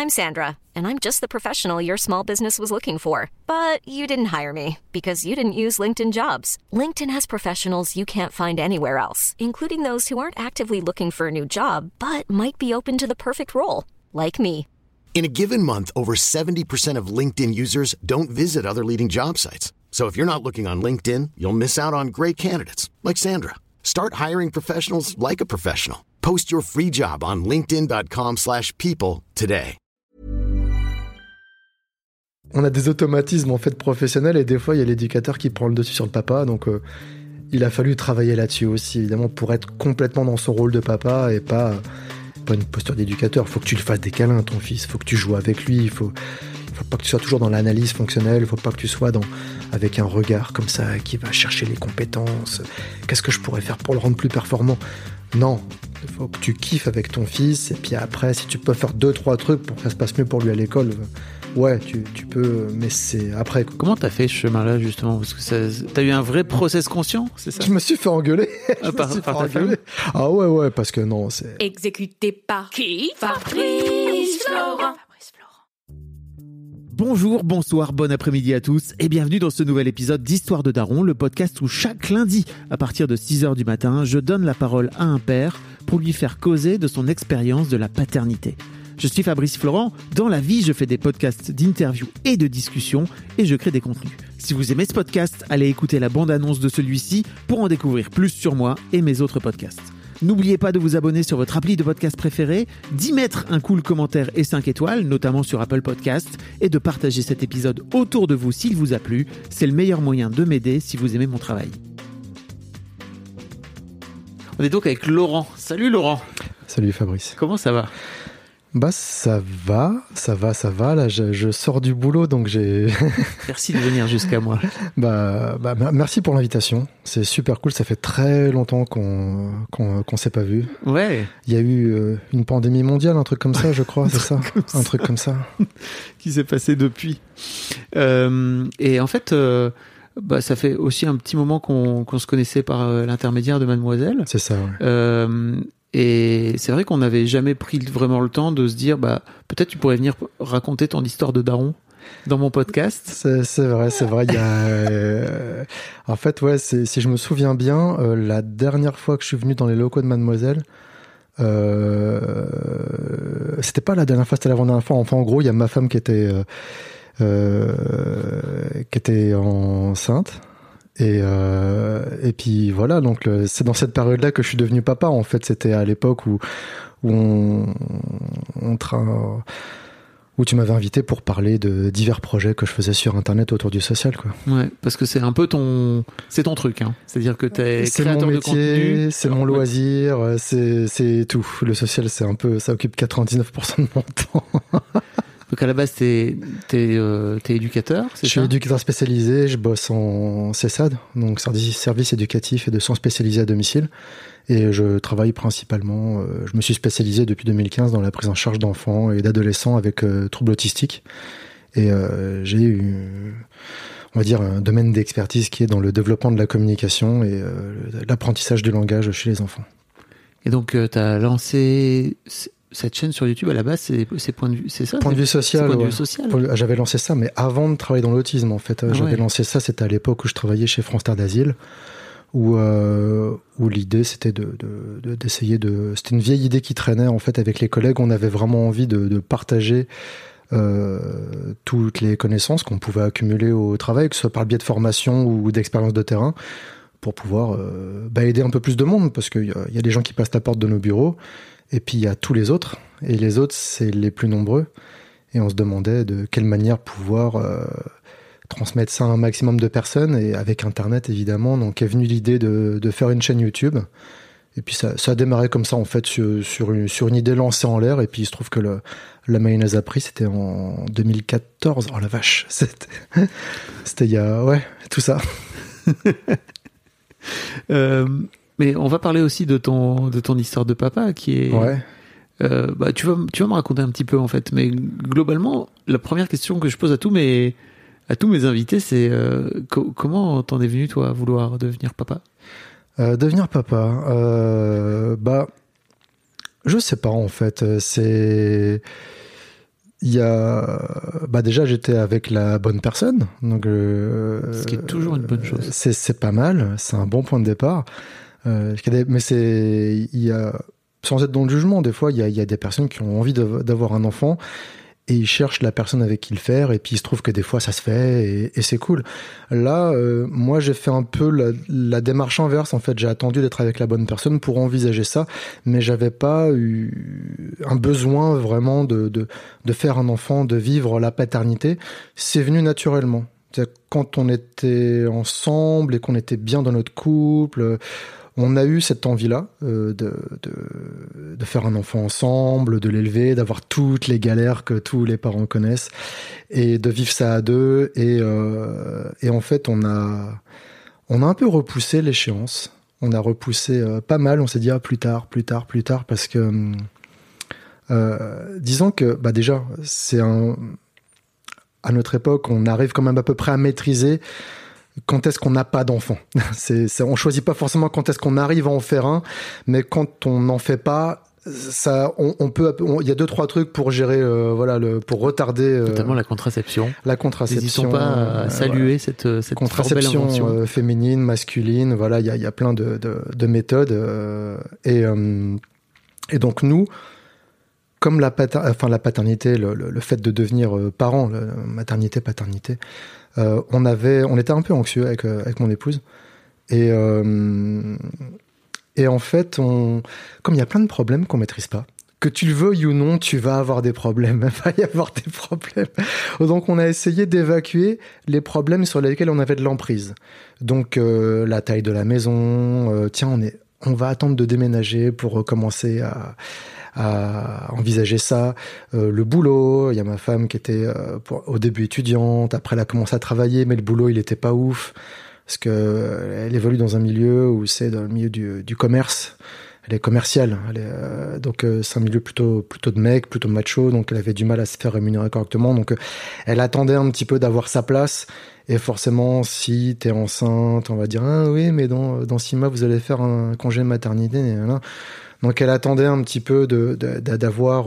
I'm Sandra, and I'm just the professional your small business was looking for. But you didn't hire me because you didn't use LinkedIn Jobs. LinkedIn has professionals you can't find anywhere else, including those who aren't actively looking for a new job, but might be open to the perfect role, like me. In a given month, over 70% of LinkedIn users don't visit other leading job sites. So if you're not looking on LinkedIn, you'll miss out on great candidates like Sandra. Start hiring professionals like a professional. Post your free job on linkedin.com/people today. On a des automatismes en fait professionnels et des fois il y a l'éducateur qui prend le dessus sur le papa, donc il a fallu travailler là-dessus aussi évidemment pour être complètement dans son rôle de papa et pas une posture d'éducateur. Faut que tu le fasses des câlins à ton fils, faut que tu joues avec lui, il faut pas que tu sois toujours dans l'analyse fonctionnelle, il faut pas que tu sois avec un regard comme ça qui va chercher les compétences. Qu'est-ce que je pourrais faire pour le rendre plus performant ? Non, il faut que tu kiffes avec ton fils et puis après, si tu peux faire 2-3 trucs pour que ça se passe mieux pour lui à l'école, ouais, tu peux, mais c'est après. Comment t'as fait ce chemin-là justement ? Parce que t'as eu un vrai process conscient, c'est ça ? Je me suis fait engueuler. Par ta femme ? Ah ouais, parce que non, c'est... Exécuté par qui ? Fabrice Florent. Bonjour, bonsoir, bon après-midi à tous et bienvenue dans ce nouvel épisode d'Histoire de Daron, le podcast où chaque lundi, à partir de 6h du matin, je donne la parole à un père pour lui faire causer de son expérience de la paternité. Je suis Fabrice Florent, dans la vie je fais des podcasts d'interviews et de discussions et je crée des contenus. Si vous aimez ce podcast, allez écouter la bande-annonce de celui-ci pour en découvrir plus sur moi et mes autres podcasts. N'oubliez pas de vous abonner sur votre appli de podcast préféré, d'y mettre un cool commentaire et 5 étoiles, notamment sur Apple Podcasts, et de partager cet épisode autour de vous s'il vous a plu. C'est le meilleur moyen de m'aider si vous aimez mon travail. On est donc avec Laurent. Salut Laurent. Salut Fabrice. Comment ça va ? Bah ça va. Là, je sors du boulot, donc j'ai... Merci de venir jusqu'à moi. Bah, merci pour l'invitation. C'est super cool. Ça fait très longtemps qu'on s'est pas vu. Ouais. Il y a eu une pandémie mondiale, un truc comme ça, je crois, c'est ça. Un truc comme ça. Qui s'est passé depuis. Et en fait, ça fait aussi un petit moment qu'on se connaissait par l'intermédiaire de Mademoiselle. C'est ça, ouais. Et c'est vrai qu'on n'avait jamais pris vraiment le temps de se dire, peut-être tu pourrais venir raconter ton histoire de daron dans mon podcast. C'est vrai. Il y a, en fait, ouais, si je me souviens bien, la dernière fois que je suis venu dans les locaux de Mademoiselle, c'était pas la dernière fois, c'était l'avant-dernière fois. Enfin, en gros, il y a ma femme qui était enceinte. Et puis voilà, donc c'est dans cette période-là que je suis devenu papa. En fait, c'était à l'époque où tu m'avais invité pour parler de divers projets que je faisais sur Internet autour du social, quoi. Ouais, parce que c'est un peu ton truc, hein. C'est-à-dire que t'es créateur de contenu. C'est mon métier, c'est mon loisir, c'est tout. Le social, c'est un peu, ça occupe 99% de mon temps. Donc à la base, t'es éducateur, c'est ça ? Je suis éducateur spécialisé, je bosse en CESAD, donc service éducatif et de soins spécialisés à domicile. Et je travaille principalement, je me suis spécialisé depuis 2015 dans la prise en charge d'enfants et d'adolescents avec troubles autistiques. Et j'ai eu, on va dire, un domaine d'expertise qui est dans le développement de la communication et l'apprentissage du langage chez les enfants. Et donc t'as lancé... Cette chaîne sur YouTube, à la base, c'est point de vue, c'est ça ? Point de vue social. Point de vue social. J'avais lancé ça, mais avant de travailler dans l'autisme, en fait. J'avais lancé ça, c'était à l'époque où je travaillais chez France Terre d'Asile, où l'idée, c'était d'essayer de... C'était une vieille idée qui traînait, en fait, avec les collègues. On avait vraiment envie de partager toutes les connaissances qu'on pouvait accumuler au travail, que ce soit par le biais de formation ou d'expérience de terrain, pour pouvoir aider un peu plus de monde, parce qu'il y a des gens qui passent la porte de nos bureaux, et puis il y a tous les autres, et les autres, c'est les plus nombreux. Et on se demandait de quelle manière pouvoir transmettre ça à un maximum de personnes, et avec Internet, évidemment. Donc est venue l'idée de faire une chaîne YouTube. Et puis ça a démarré comme ça, en fait, sur une idée lancée en l'air. Et puis il se trouve que la mayonnaise a pris, c'était en 2014. Oh la vache, c'était il y a... Ouais, tout ça. Mais on va parler aussi de ton histoire de papa qui est... Ouais. Tu vas me raconter un petit peu, en fait. Mais globalement, la première question que je pose à tous mes invités, c'est comment t'en es venu, toi, à vouloir devenir papa ? Devenir papa, je sais pas, en fait. il y a, déjà j'étais avec la bonne personne, donc ce qui est toujours une bonne chose. C'est pas mal, c'est un bon point de départ. Mais il y a, sans être dans le jugement, des fois il y a des personnes qui ont envie d'avoir un enfant et ils cherchent la personne avec qui le faire, et puis il se trouve que des fois ça se fait et c'est cool. Là, moi j'ai fait un peu la démarche inverse, en fait. J'ai attendu d'être avec la bonne personne pour envisager ça, mais j'avais pas eu un besoin vraiment de faire un enfant, de vivre la paternité. C'est venu naturellement. C'est-à-dire, quand on était ensemble et qu'on était bien dans notre couple, on a eu cette envie-là de faire un enfant ensemble, de l'élever, d'avoir toutes les galères que tous les parents connaissent et de vivre ça à deux. Et en fait, on a un peu repoussé l'échéance. On a repoussé pas mal. On s'est dit plus tard, parce que disons que déjà à notre époque, on arrive quand même à peu près à maîtriser quand est-ce qu'on n'a pas d'enfant. On choisit pas forcément quand est-ce qu'on arrive à en faire un, mais quand on n'en fait pas, ça, il y a 2-3 trucs pour gérer, pour retarder. Notamment la contraception. N'hésitons pas à saluer cette contraception féminine, masculine. Voilà, il y a plein de méthodes. Et donc nous, comme la paternité, le fait de devenir parent, maternité, paternité, on était un peu anxieux avec mon épouse, et en fait, comme il y a plein de problèmes qu'on maîtrise pas, que tu le veuilles ou non, tu vas avoir des problèmes. Il va y avoir des problèmes. Donc, on a essayé d'évacuer les problèmes sur lesquels on avait de l'emprise. Donc, la taille de la maison. On va attendre de déménager pour commencer à envisager ça. Le boulot, il y a ma femme qui était au début étudiante, après elle a commencé à travailler, mais le boulot il était pas ouf, parce que elle évolue dans un milieu où c'est dans le milieu du commerce. Elle est commerciale, donc c'est un milieu plutôt de mecs, plutôt macho, donc elle avait du mal à se faire rémunérer correctement, donc elle attendait un petit peu d'avoir sa place. Et forcément, si t'es enceinte, on va dire oui, mais dans 6 mois vous allez faire un congé de maternité, et voilà. Donc elle attendait un petit peu d'avoir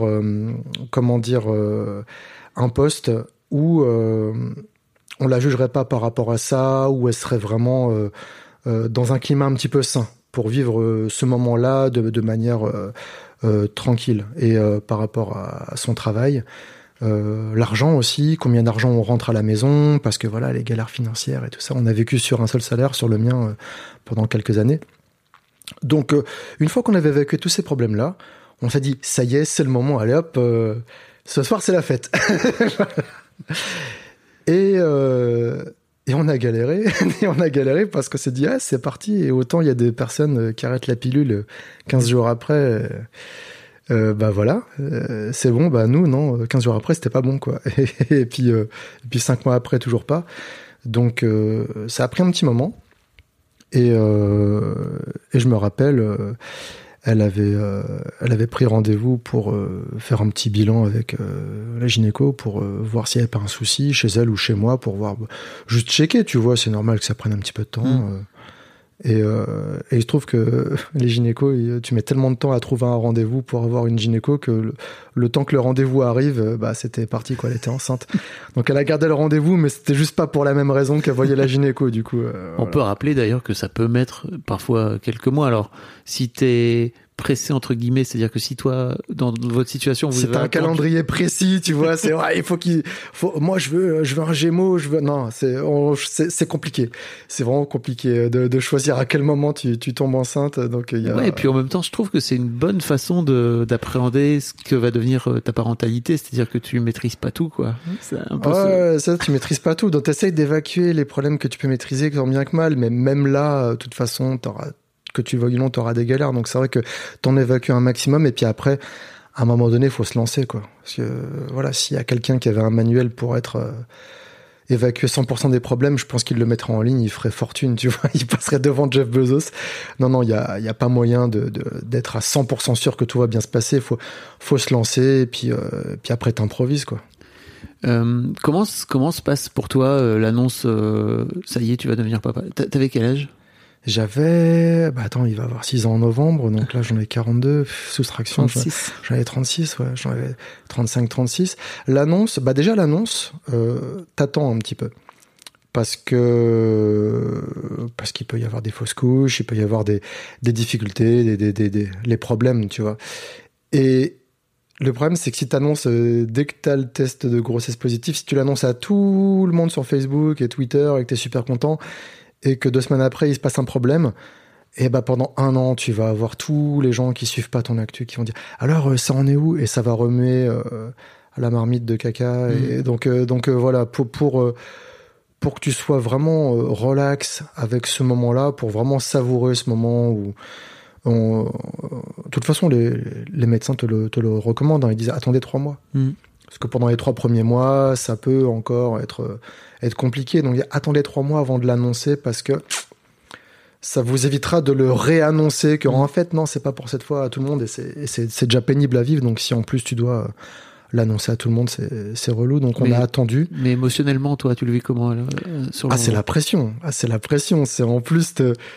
un poste où on la jugerait pas par rapport à ça, où elle serait vraiment dans un climat un petit peu sain pour vivre ce moment-là de manière tranquille. Et par rapport à son travail, l'argent aussi, combien d'argent on rentre à la maison, parce que voilà, les galères financières et tout ça, on a vécu sur un seul salaire, sur le mien, pendant quelques années. Donc, une fois qu'on avait évacué tous ces problèmes-là, on s'est dit, ça y est, c'est le moment, allez hop, ce soir c'est la fête. Et on a galéré, parce qu'on s'est dit, c'est parti, et autant il y a des personnes qui arrêtent la pilule 15 jours après, voilà, c'est bon, nous, non, 15 jours après, c'était pas bon, quoi. Et puis 5 mois après, toujours pas. Donc, ça a pris un petit moment. Et je me rappelle, elle avait pris rendez-vous pour faire un petit bilan avec la gynéco pour voir s'il n'y avait pas un souci chez elle ou chez moi, pour voir, juste checker, tu vois, c'est normal que ça prenne un petit peu de temps. Et il se trouve que les gynécos, tu mets tellement de temps à trouver un rendez-vous pour avoir une gynéco que le temps que le rendez-vous arrive, c'était parti, quoi. Elle était enceinte. Donc elle a gardé le rendez-vous, mais c'était juste pas pour la même raison qu'elle voyait la gynéco, du coup. On peut rappeler d'ailleurs que ça peut mettre parfois quelques mois. Alors, si t'es pressé entre guillemets, c'est-à-dire que si toi, dans votre situation, vous c'est un calendrier précis, tu vois, c'est il faut moi je veux un Gémeaux, non, c'est compliqué, c'est vraiment compliqué de choisir à quel moment tu tombes enceinte. Donc et puis en même temps, je trouve que c'est une bonne façon d'appréhender ce que va devenir ta parentalité, c'est-à-dire que tu maîtrises pas tout, quoi. C'est un peu ça, tu maîtrises pas tout, donc t'essayes d'évacuer les problèmes que tu peux maîtriser, tant bien que mal, mais même là, de toute façon, que tu le veuilles ou non, t'auras des galères. Donc c'est vrai que t'en évacues un maximum, et puis après, à un moment donné, il faut se lancer, quoi. Parce que voilà, s'il y a quelqu'un qui avait un manuel pour évacuer 100% des problèmes, je pense qu'il le mettrait en ligne, il ferait fortune, tu vois, il passerait devant Jeff Bezos. Non, il y a pas moyen d'être à 100% sûr que tout va bien se passer. Faut se lancer, et puis après t'improvises, quoi. Comment se passe pour toi l'annonce, ça y est, tu vas devenir papa? T'avais quel âge? J'avais, il va avoir 6 ans en novembre, donc là j'en ai 42, soustraction, 36. j'en avais 36, ouais, j'en avais 35, 36. L'annonce, déjà l'annonce, t'attends un petit peu. Parce qu'il peut y avoir des fausses couches, il peut y avoir des difficultés, les problèmes, tu vois. Et le problème, c'est que si t'annonces, dès que t'as le test de grossesse positif, si tu l'annonces à tout le monde sur Facebook et Twitter et que t'es super content, et que 2 semaines après, il se passe un problème, et pendant 1 an, tu vas avoir tous les gens qui suivent pas ton actu, qui vont dire « Alors, ça en est où ?» Et ça va remuer à la marmite de caca. Et donc voilà, pour que tu sois vraiment relax avec ce moment-là, pour vraiment savourer ce moment où... de toute façon, les médecins te le recommandent. Ils disent « Attendez 3 mois. » Parce que pendant les 3 premiers mois, ça peut encore être compliqué. Donc, attendez 3 mois avant de l'annoncer parce que ça vous évitera de le réannoncer que, en fait, non, c'est pas pour cette fois à tout le monde et c'est déjà pénible à vivre. Donc, si en plus tu dois l'annoncer à tout le monde, c'est relou. Donc, on a attendu. Mais émotionnellement, toi, tu le vis comment sur le c'est la pression. C'est la pression. C'est en plus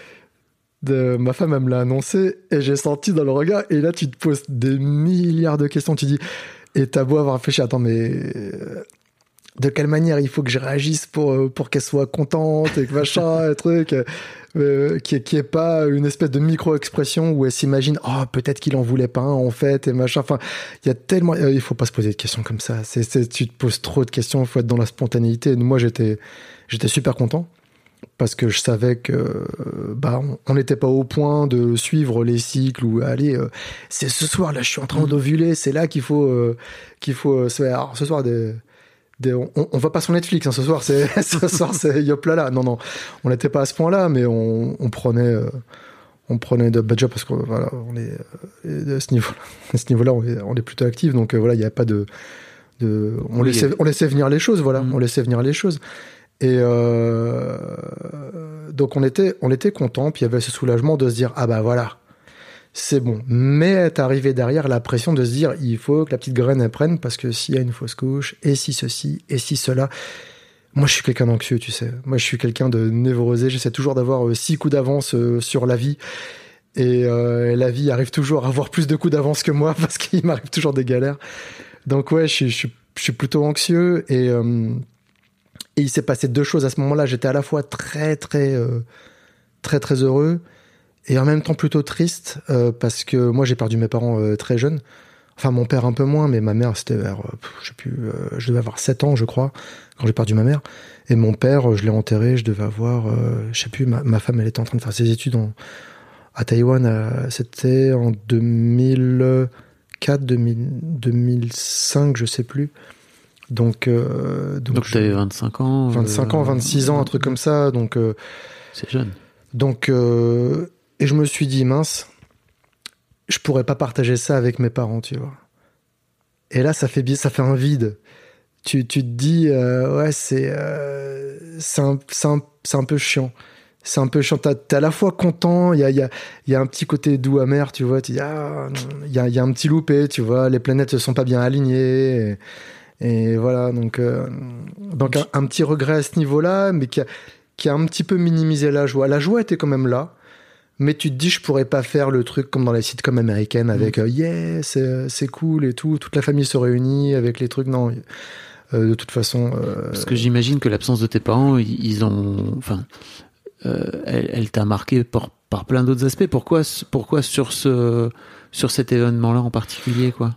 ma femme, elle me l'a annoncé et j'ai senti dans le regard. Et là, tu te poses des milliards de questions. Tu dis... Et t'as beau avoir réfléchi, attends, mais de quelle manière il faut que je réagisse pour qu'elle soit contente et que machin, un truc, qui est pas une espèce de micro-expression où elle s'imagine, peut-être qu'il en voulait pas un, en fait, et machin. Enfin, il y a tellement, il faut pas se poser de questions comme ça. Tu te poses trop de questions, il faut être dans la spontanéité. Moi, j'étais super content. Parce que je savais que on n'était pas au point de suivre les cycles où allez c'est ce soir là je suis en train d'ovuler, c'est là qu'il faut alors ce soir on va pas sur Netflix ce soir c'est yoplala. Non, on n'était pas à ce point là, mais on prenait de déjà parce que voilà, on est à ce niveau là on est plutôt actif, donc voilà, il y a pas de on laissait venir les choses, voilà. On laissait venir les choses. Et donc on était content, puis il y avait ce soulagement de se dire voilà, c'est bon. Mais est arrivé derrière la pression de se dire il faut que la petite graine elle prenne, parce que s'il y a une fausse couche, et si ceci, et si cela. Moi je suis quelqu'un d'anxieux, tu sais. Moi je suis quelqu'un de névrosé, j'essaie toujours d'avoir 6 coups d'avance sur la vie. Et la vie arrive toujours à avoir plus de coups d'avance que moi, parce qu'il m'arrive toujours des galères. Donc ouais, je suis plutôt anxieux, et il s'est passé 2 choses à ce moment-là. J'étais à la fois très, très, très, très heureux et en même temps plutôt triste parce que moi, j'ai perdu mes parents très jeunes. Enfin, mon père un peu moins, mais ma mère, c'était vers, je devais avoir 7 ans, je crois, quand j'ai perdu ma mère. Et mon père, je l'ai enterré, je devais avoir, je sais plus, ma femme, elle était en train de faire ses études à Taïwan. C'était en 2004, 2005, je sais plus. Donc t'avais 25 ans. 25 ans, 26 ans, un truc comme ça. Donc c'est jeune. Donc et je me suis dit mince, je pourrais pas partager ça avec mes parents, tu vois. Et là ça fait un vide. Tu te dis ouais, c'est un peu chiant. C'est un peu chiant. T'es à la fois content, il y a un petit côté doux amer, tu vois. Tu dis il y a un petit loupé, tu vois. Les planètes se sont pas bien alignées. Et voilà, donc un petit regret à ce niveau-là, mais qui a un petit peu minimisé la joie. La joie était quand même là, mais tu te dis, je pourrais pas faire le truc comme dans les sitcoms américaines avec yeah, c'est cool et tout, toute la famille se réunit avec les trucs. Non, de toute façon. Parce que j'imagine que l'absence de tes parents, ils ont, enfin, elle t'a marqué par plein d'autres aspects. Pourquoi sur cet événement-là en particulier, quoi?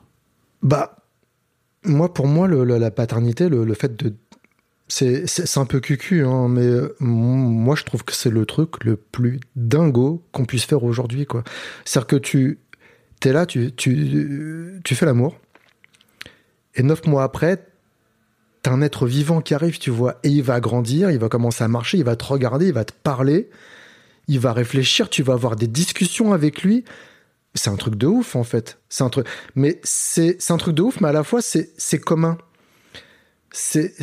Pour moi, la paternité, le fait de... C'est un peu cucu, hein, mais moi, je trouve que c'est le truc le plus dingo qu'on puisse faire aujourd'hui, quoi. C'est-à-dire que t'es là, tu fais l'amour, et 9 mois après, t'as un être vivant qui arrive, tu vois, et il va grandir, il va commencer à marcher, il va te regarder, il va te parler, il va réfléchir, tu vas avoir des discussions avec lui. C'est un truc de ouf, en fait. C'est un truc de ouf, mais à la fois, c'est commun. C'est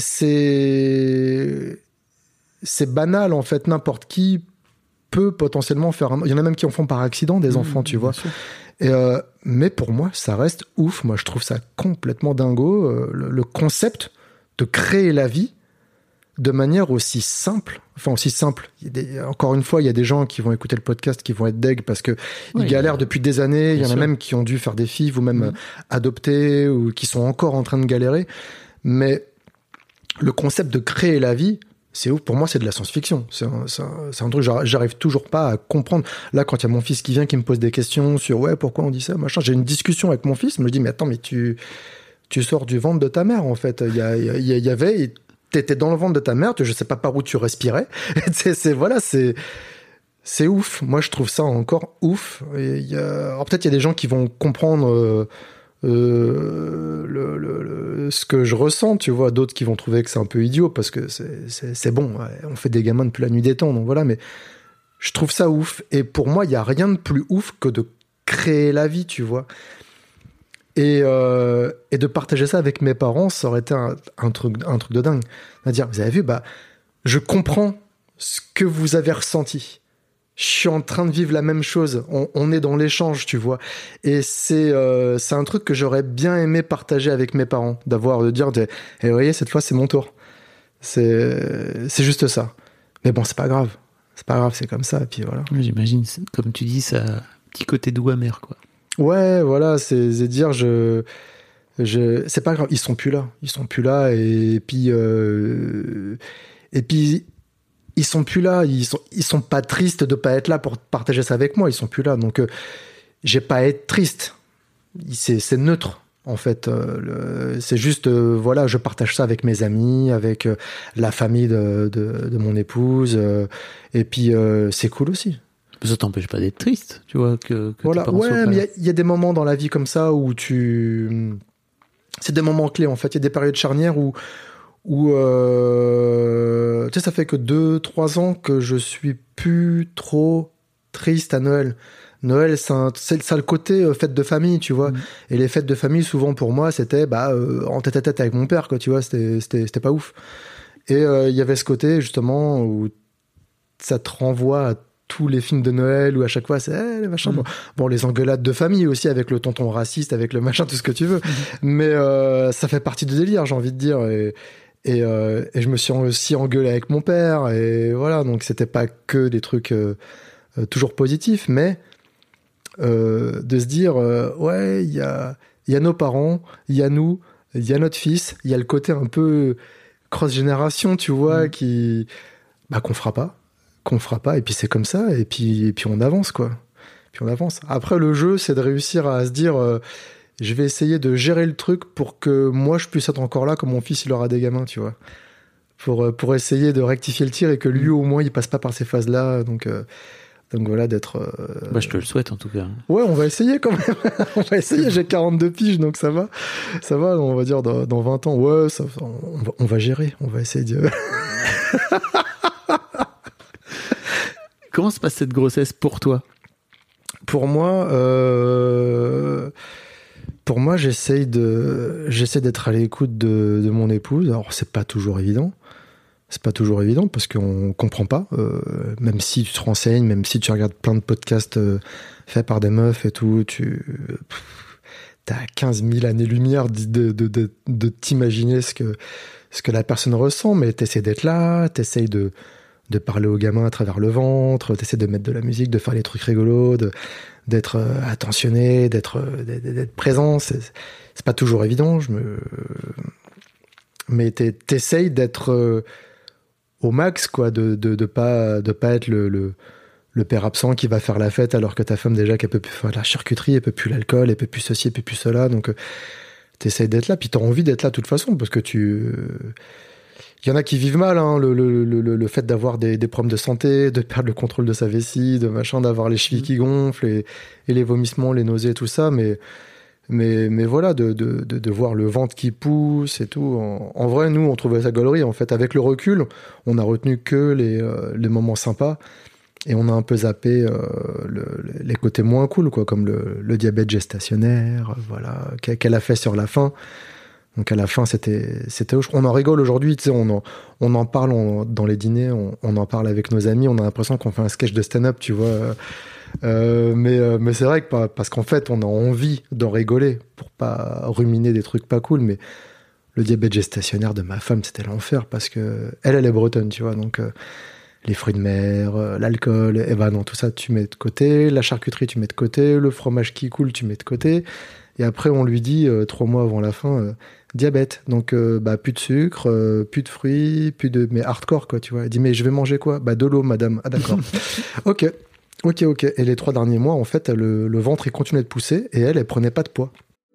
banal, en fait. N'importe qui peut potentiellement faire il y en a même qui en font par accident, des enfants, tu vois. Mais pour moi, ça reste ouf. Moi, je trouve ça complètement dingo. Le concept de créer la vie de manière aussi simple. Encore une fois, il y a des gens qui vont écouter le podcast qui vont être deg parce que ils galèrent depuis des années. Il y en a même qui ont dû faire des FIV ou même adopter ou qui sont encore en train de galérer. Mais le concept de créer la vie, c'est ouf. Pour moi, c'est de la science-fiction. C'est un truc, j'arrive toujours pas à comprendre. Là, quand il y a mon fils qui vient, qui me pose des questions sur pourquoi on dit ça, machin. J'ai une discussion avec mon fils, je me dis, mais attends, mais tu sors du ventre de ta mère, en fait. Il y avait, t'étais dans le ventre de ta mère, je sais pas par où tu respirais. C'est ouf. Moi, je trouve ça encore ouf. Alors peut-être il y a des gens qui vont comprendre ce que je ressens, tu vois, d'autres qui vont trouver que c'est un peu idiot parce que c'est bon, on fait des gamins depuis la nuit des temps, donc voilà, mais je trouve ça ouf. Et pour moi, il y a rien de plus ouf que de créer la vie, tu vois. Et de partager ça avec mes parents, ça aurait été un truc de dingue. C'est-à-dire, vous avez vu, je comprends ce que vous avez ressenti. Je suis en train de vivre la même chose. On est dans l'échange, tu vois. Et c'est un truc que j'aurais bien aimé partager avec mes parents, de dire, vous voyez, cette fois, c'est mon tour. C'est juste ça. Mais bon, c'est pas grave. C'est pas grave, c'est comme ça. Et puis voilà. J'imagine, comme tu dis, ça a un petit côté doux amer, quoi. Ouais, voilà, c'est dire, c'est pas grave. Ils sont plus là. Et puis ils sont plus là, ils sont pas tristes de pas être là pour partager ça avec moi, ils sont plus là, donc j'ai pas à être triste, c'est neutre en fait, c'est juste voilà, je partage ça avec mes amis, avec la famille de mon épouse, et puis c'est cool aussi. Ça t'empêche pas d'être triste, tu vois, que voilà, ouais, mais il y a des moments dans la vie comme ça où c'est des moments clés en fait, il y a des périodes charnières où tu sais, ça fait que 2-3 ans que je suis plus trop triste à Noël. Noël, ça le côté fête de famille, tu vois. Et les fêtes de famille, souvent pour moi, c'était en tête à tête avec mon père, quoi, tu vois. C'était pas ouf. Et il y avait ce côté justement où ça te renvoie à tous les films de Noël où à chaque fois c'est les machins. Bon, les engueulades de famille aussi avec le tonton raciste, avec le machin, tout ce que tu veux. Mais ça fait partie du délire, j'ai envie de dire. Et je me suis aussi engueulé avec mon père, et voilà, donc c'était pas que des trucs toujours positifs, mais de se dire ouais, il y a nos parents, il y a nous, il y a notre fils, il y a le côté un peu cross génération, tu vois, qu'on fera pas, et puis c'est comme ça, et puis on avance, quoi. Puis on avance. Après, le jeu, c'est de réussir à se dire je vais essayer de gérer le truc pour que moi je puisse être encore là quand mon fils il aura des gamins, tu vois, pour essayer de rectifier le tir et que lui au moins il passe pas par ces phases là, donc voilà, d'être je te le souhaite en tout cas. Ouais, on va essayer quand même. On va essayer, j'ai 42 piges, donc ça va, on va dire dans 20 ans, ouais, on va gérer, on va essayer de Comment se passe cette grossesse pour toi? Pour moi, j'essaie d'être à l'écoute de mon épouse. Alors, c'est pas toujours évident. Parce qu'on comprend pas. Même si tu te renseignes, même si tu regardes plein de podcasts faits par des meufs et tout, t'as 15 000 années-lumière de t'imaginer ce que la personne ressent, mais t'essaies d'être là, t'essaies de parler aux gamins à travers le ventre, t'essaies de mettre de la musique, de faire des trucs rigolos, d'être attentionné, d'être présent. C'est pas toujours évident. Mais t'essayes d'être au max, quoi, de pas être le père absent qui va faire la fête alors que ta femme déjà qu'elle peut plus faire la charcuterie, elle peut plus l'alcool, elle peut plus ceci, elle peut plus cela. Donc t'essayes d'être là, puis t'as envie d'être là de toute façon parce que il y en a qui vivent mal, hein, le fait d'avoir des problèmes de santé, de perdre le contrôle de sa vessie, de machin, d'avoir les chevilles qui gonflent et les vomissements, les nausées, tout ça. Mais voilà, de voir le ventre qui pousse et tout. En vrai, nous, on trouvait ça gaulerie. En fait, avec le recul, on a retenu que les moments sympas et on a un peu zappé les côtés moins cool, quoi, comme le diabète gestationnaire, voilà, qu'elle a fait sur la fin. Donc à la fin, c'était on en rigole aujourd'hui, tu sais, on en parle dans les dîners, on en parle avec nos amis, on a l'impression qu'on fait un sketch de stand-up, tu vois. Mais c'est vrai que parce qu'en fait, on a envie d'en rigoler pour pas ruminer des trucs pas cool, mais le diabète gestationnaire de ma femme, c'était l'enfer parce que elle est bretonne, tu vois, donc les fruits de mer, l'alcool, et ben non, tout ça tu mets de côté, la charcuterie tu mets de côté, le fromage qui coule tu mets de côté, et après on lui dit 3 mois avant la fin, diabète, donc plus de sucre, plus de fruits, mais hardcore quoi, tu vois. Elle dit mais je vais manger quoi ? De l'eau madame. Ah d'accord. Ok. Et les 3 derniers mois en fait le ventre il continuait de pousser et elle prenait pas de poids.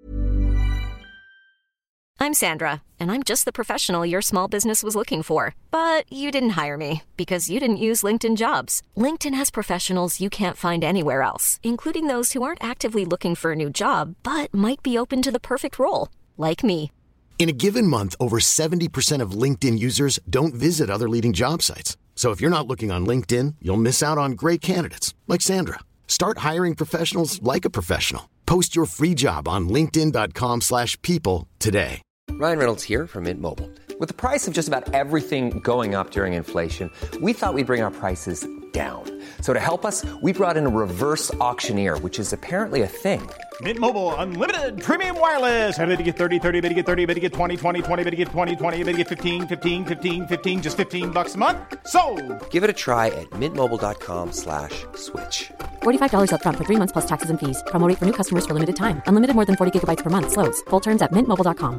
I'm Sandra, and I'm just the professional your small business was looking for. But you didn't hire me because you didn't use LinkedIn Jobs. LinkedIn has professionals you can't find anywhere else, including those who aren't actively looking for a new job, but might be open to the perfect role, like me. In a given month, over 70% of LinkedIn users don't visit other leading job sites. So if you're not looking on LinkedIn, you'll miss out on great candidates like Sandra. Start hiring professionals like a professional. Post your free job on linkedin.com/people today. Ryan Reynolds here from Mint Mobile. With the price of just about everything going up during inflation, we thought we'd bring our prices down. So to help us, we brought in a reverse auctioneer, which is apparently a thing. Mint Mobile Unlimited Premium Wireless. How to get 30, 30, how to get 30, how to get 20, 20, 20, how to get 20, 20, how to get 15, 15, 15, 15, just $15 a month? Sold! Give it a try at mintmobile.com/switch. $45 up front for 3 months plus taxes and fees. Promo rate for new customers for limited time. Unlimited more than 40 gigabytes per month. Slows full terms at mintmobile.com.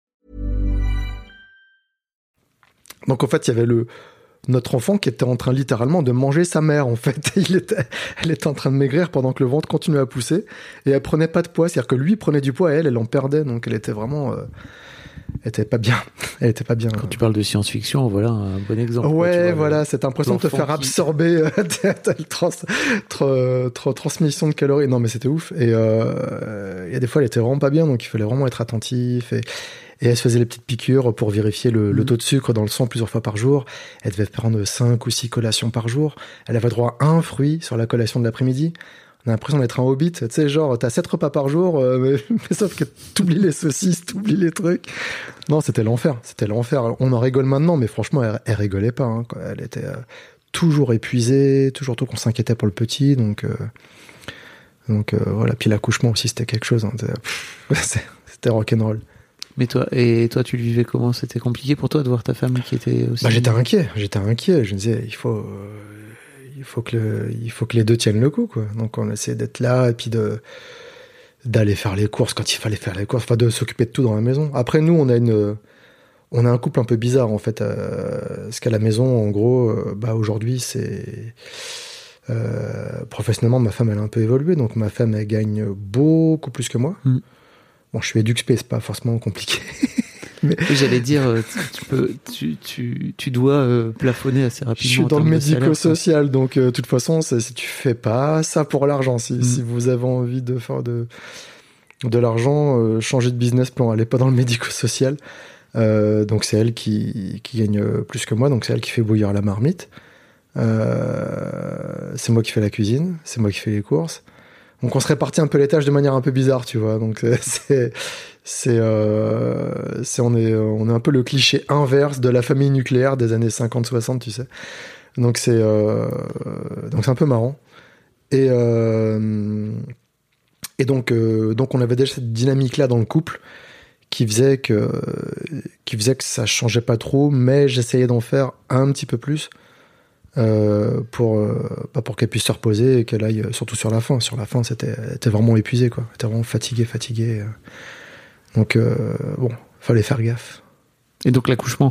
Donc en fait, il y avait notre enfant qui était en train littéralement de manger sa mère, en fait. Elle était en train de maigrir pendant que le ventre continuait à pousser et elle prenait pas de poids. C'est-à-dire que lui prenait du poids et elle en perdait. Donc elle était vraiment... elle était pas bien. Elle était pas bien. Quand tu parles de science-fiction, voilà un bon exemple. Ouais, voilà, cette impression de te faire absorber transmission de calories. Non, mais c'était ouf. Et il y a des fois, elle était vraiment pas bien, donc il fallait vraiment être attentif. Et elle se faisait les petites piqûres pour vérifier le taux de sucre dans le sang plusieurs fois par jour. Elle devait prendre 5 ou 6 collations par jour. Elle avait droit à un fruit sur la collation de l'après-midi. On a l'impression d'être un hobbit. Tu sais, genre, t'as 7 repas par jour, mais sauf que t'oublies les saucisses, t'oublies les trucs. Non, c'était l'enfer. On en rigole maintenant, mais franchement, elle rigolait pas. Hein, quoi. Elle était toujours épuisée, toujours tout qu'on s'inquiétait pour le petit. Donc voilà. Puis l'accouchement aussi, c'était quelque chose. Hein. C'était rock'n'roll. Mais toi, tu le vivais comment ? C'était compliqué pour toi de voir ta femme qui était aussi... J'étais inquiet. Je me disais, il faut que les deux tiennent le coup, quoi. Donc on essayait d'être là et puis d'aller faire les courses quand il fallait faire les courses, enfin de s'occuper de tout dans la maison. Après nous, on a un couple un peu bizarre en fait, parce qu'à la maison, en gros, aujourd'hui c'est professionnellement ma femme elle a un peu évolué, donc ma femme elle gagne beaucoup plus que moi. Bon, je suis EduxP, c'est pas forcément compliqué. Mais... J'allais dire, tu dois plafonner assez rapidement. Je suis dans le médico-social, donc de toute façon, si tu fais pas ça pour l'argent, si vous avez envie de faire de l'argent, changez de business plan, allez pas dans le médico-social. Donc c'est elle qui gagne plus que moi, donc c'est elle qui fait bouillir la marmite. C'est moi qui fais la cuisine, c'est moi qui fais les courses. Donc on se répartit un peu les tâches de manière un peu bizarre, tu vois. Donc on est un peu le cliché inverse de la famille nucléaire des années 50-60, tu sais. Donc c'est un peu marrant. Et donc on avait déjà cette dynamique là dans le couple qui faisait que ça changeait pas trop, mais j'essayais d'en faire un petit peu plus. Pour qu'elle puisse se reposer et qu'elle aille surtout sur la fin. Sur la fin, c'était vraiment épuisé, quoi. Elle était vraiment fatiguée. Donc fallait faire gaffe. Et donc l'accouchement,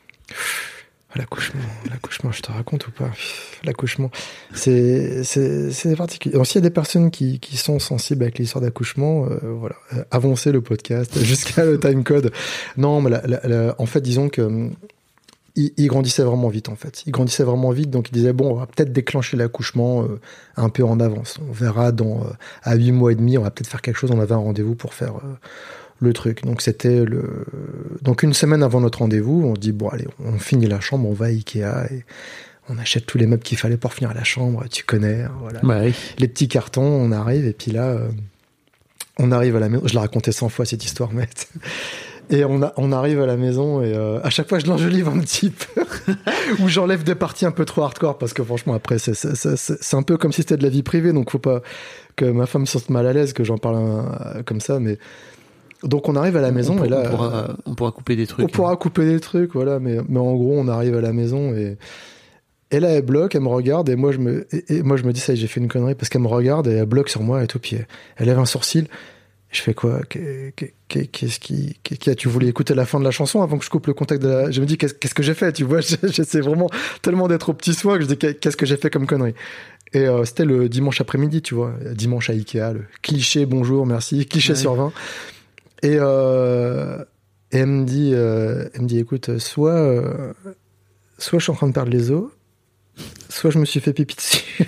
je te raconte ou pas ? L'accouchement, c'est particulier. Alors, s'il y a des personnes qui sont sensibles avec l'histoire d'accouchement, voilà, avancez le podcast jusqu'à le timecode. Non, mais en fait, disons que il grandissait vraiment vite, en fait. Donc il disait, bon, on va peut-être déclencher l'accouchement un peu en avance. On verra à 8 mois et demi, on va peut-être faire quelque chose. On avait un rendez-vous pour faire le truc. Donc donc une semaine avant notre rendez-vous, on se dit, bon, allez, on finit la chambre, on va à Ikea et on achète tous les meubles qu'il fallait pour finir la chambre. Tu connais, voilà. Bah oui. Les petits cartons, on arrive et puis là, on arrive à la maison. Je l'ai raconté 100 fois cette histoire, mais... Et on arrive à la maison et à chaque fois je l'enjolive un petit peu ou j'enlève des parties un peu trop hardcore parce que franchement après c'est un peu comme si c'était de la vie privée, donc faut pas que ma femme se sente mal à l'aise que j'en parle comme ça, mais Donc on arrive à la maison et là... On pourra couper des trucs. On pourra couper des trucs, voilà, mais en gros, on arrive à la maison et là, elle bloque, elle me regarde et moi, je me dis, ça y est, j'ai fait une connerie parce qu'elle me regarde et elle bloque sur moi et tout, puis elle lève un sourcil. Je fais quoi? Qu'est-ce qui a? Tu voulais écouter la fin de la chanson avant que je coupe le contact de la... Je me dis, qu'est-ce que j'ai fait? Tu vois, j'essaie vraiment tellement d'être au petit soin que je dis, qu'est-ce que j'ai fait comme connerie? Et c'était le dimanche après-midi, tu vois, dimanche à Ikea, le cliché bonjour, merci, cliché sur 20. Et elle me dit, écoute, soit je suis en train de perdre les os, soit je me suis fait pipi dessus.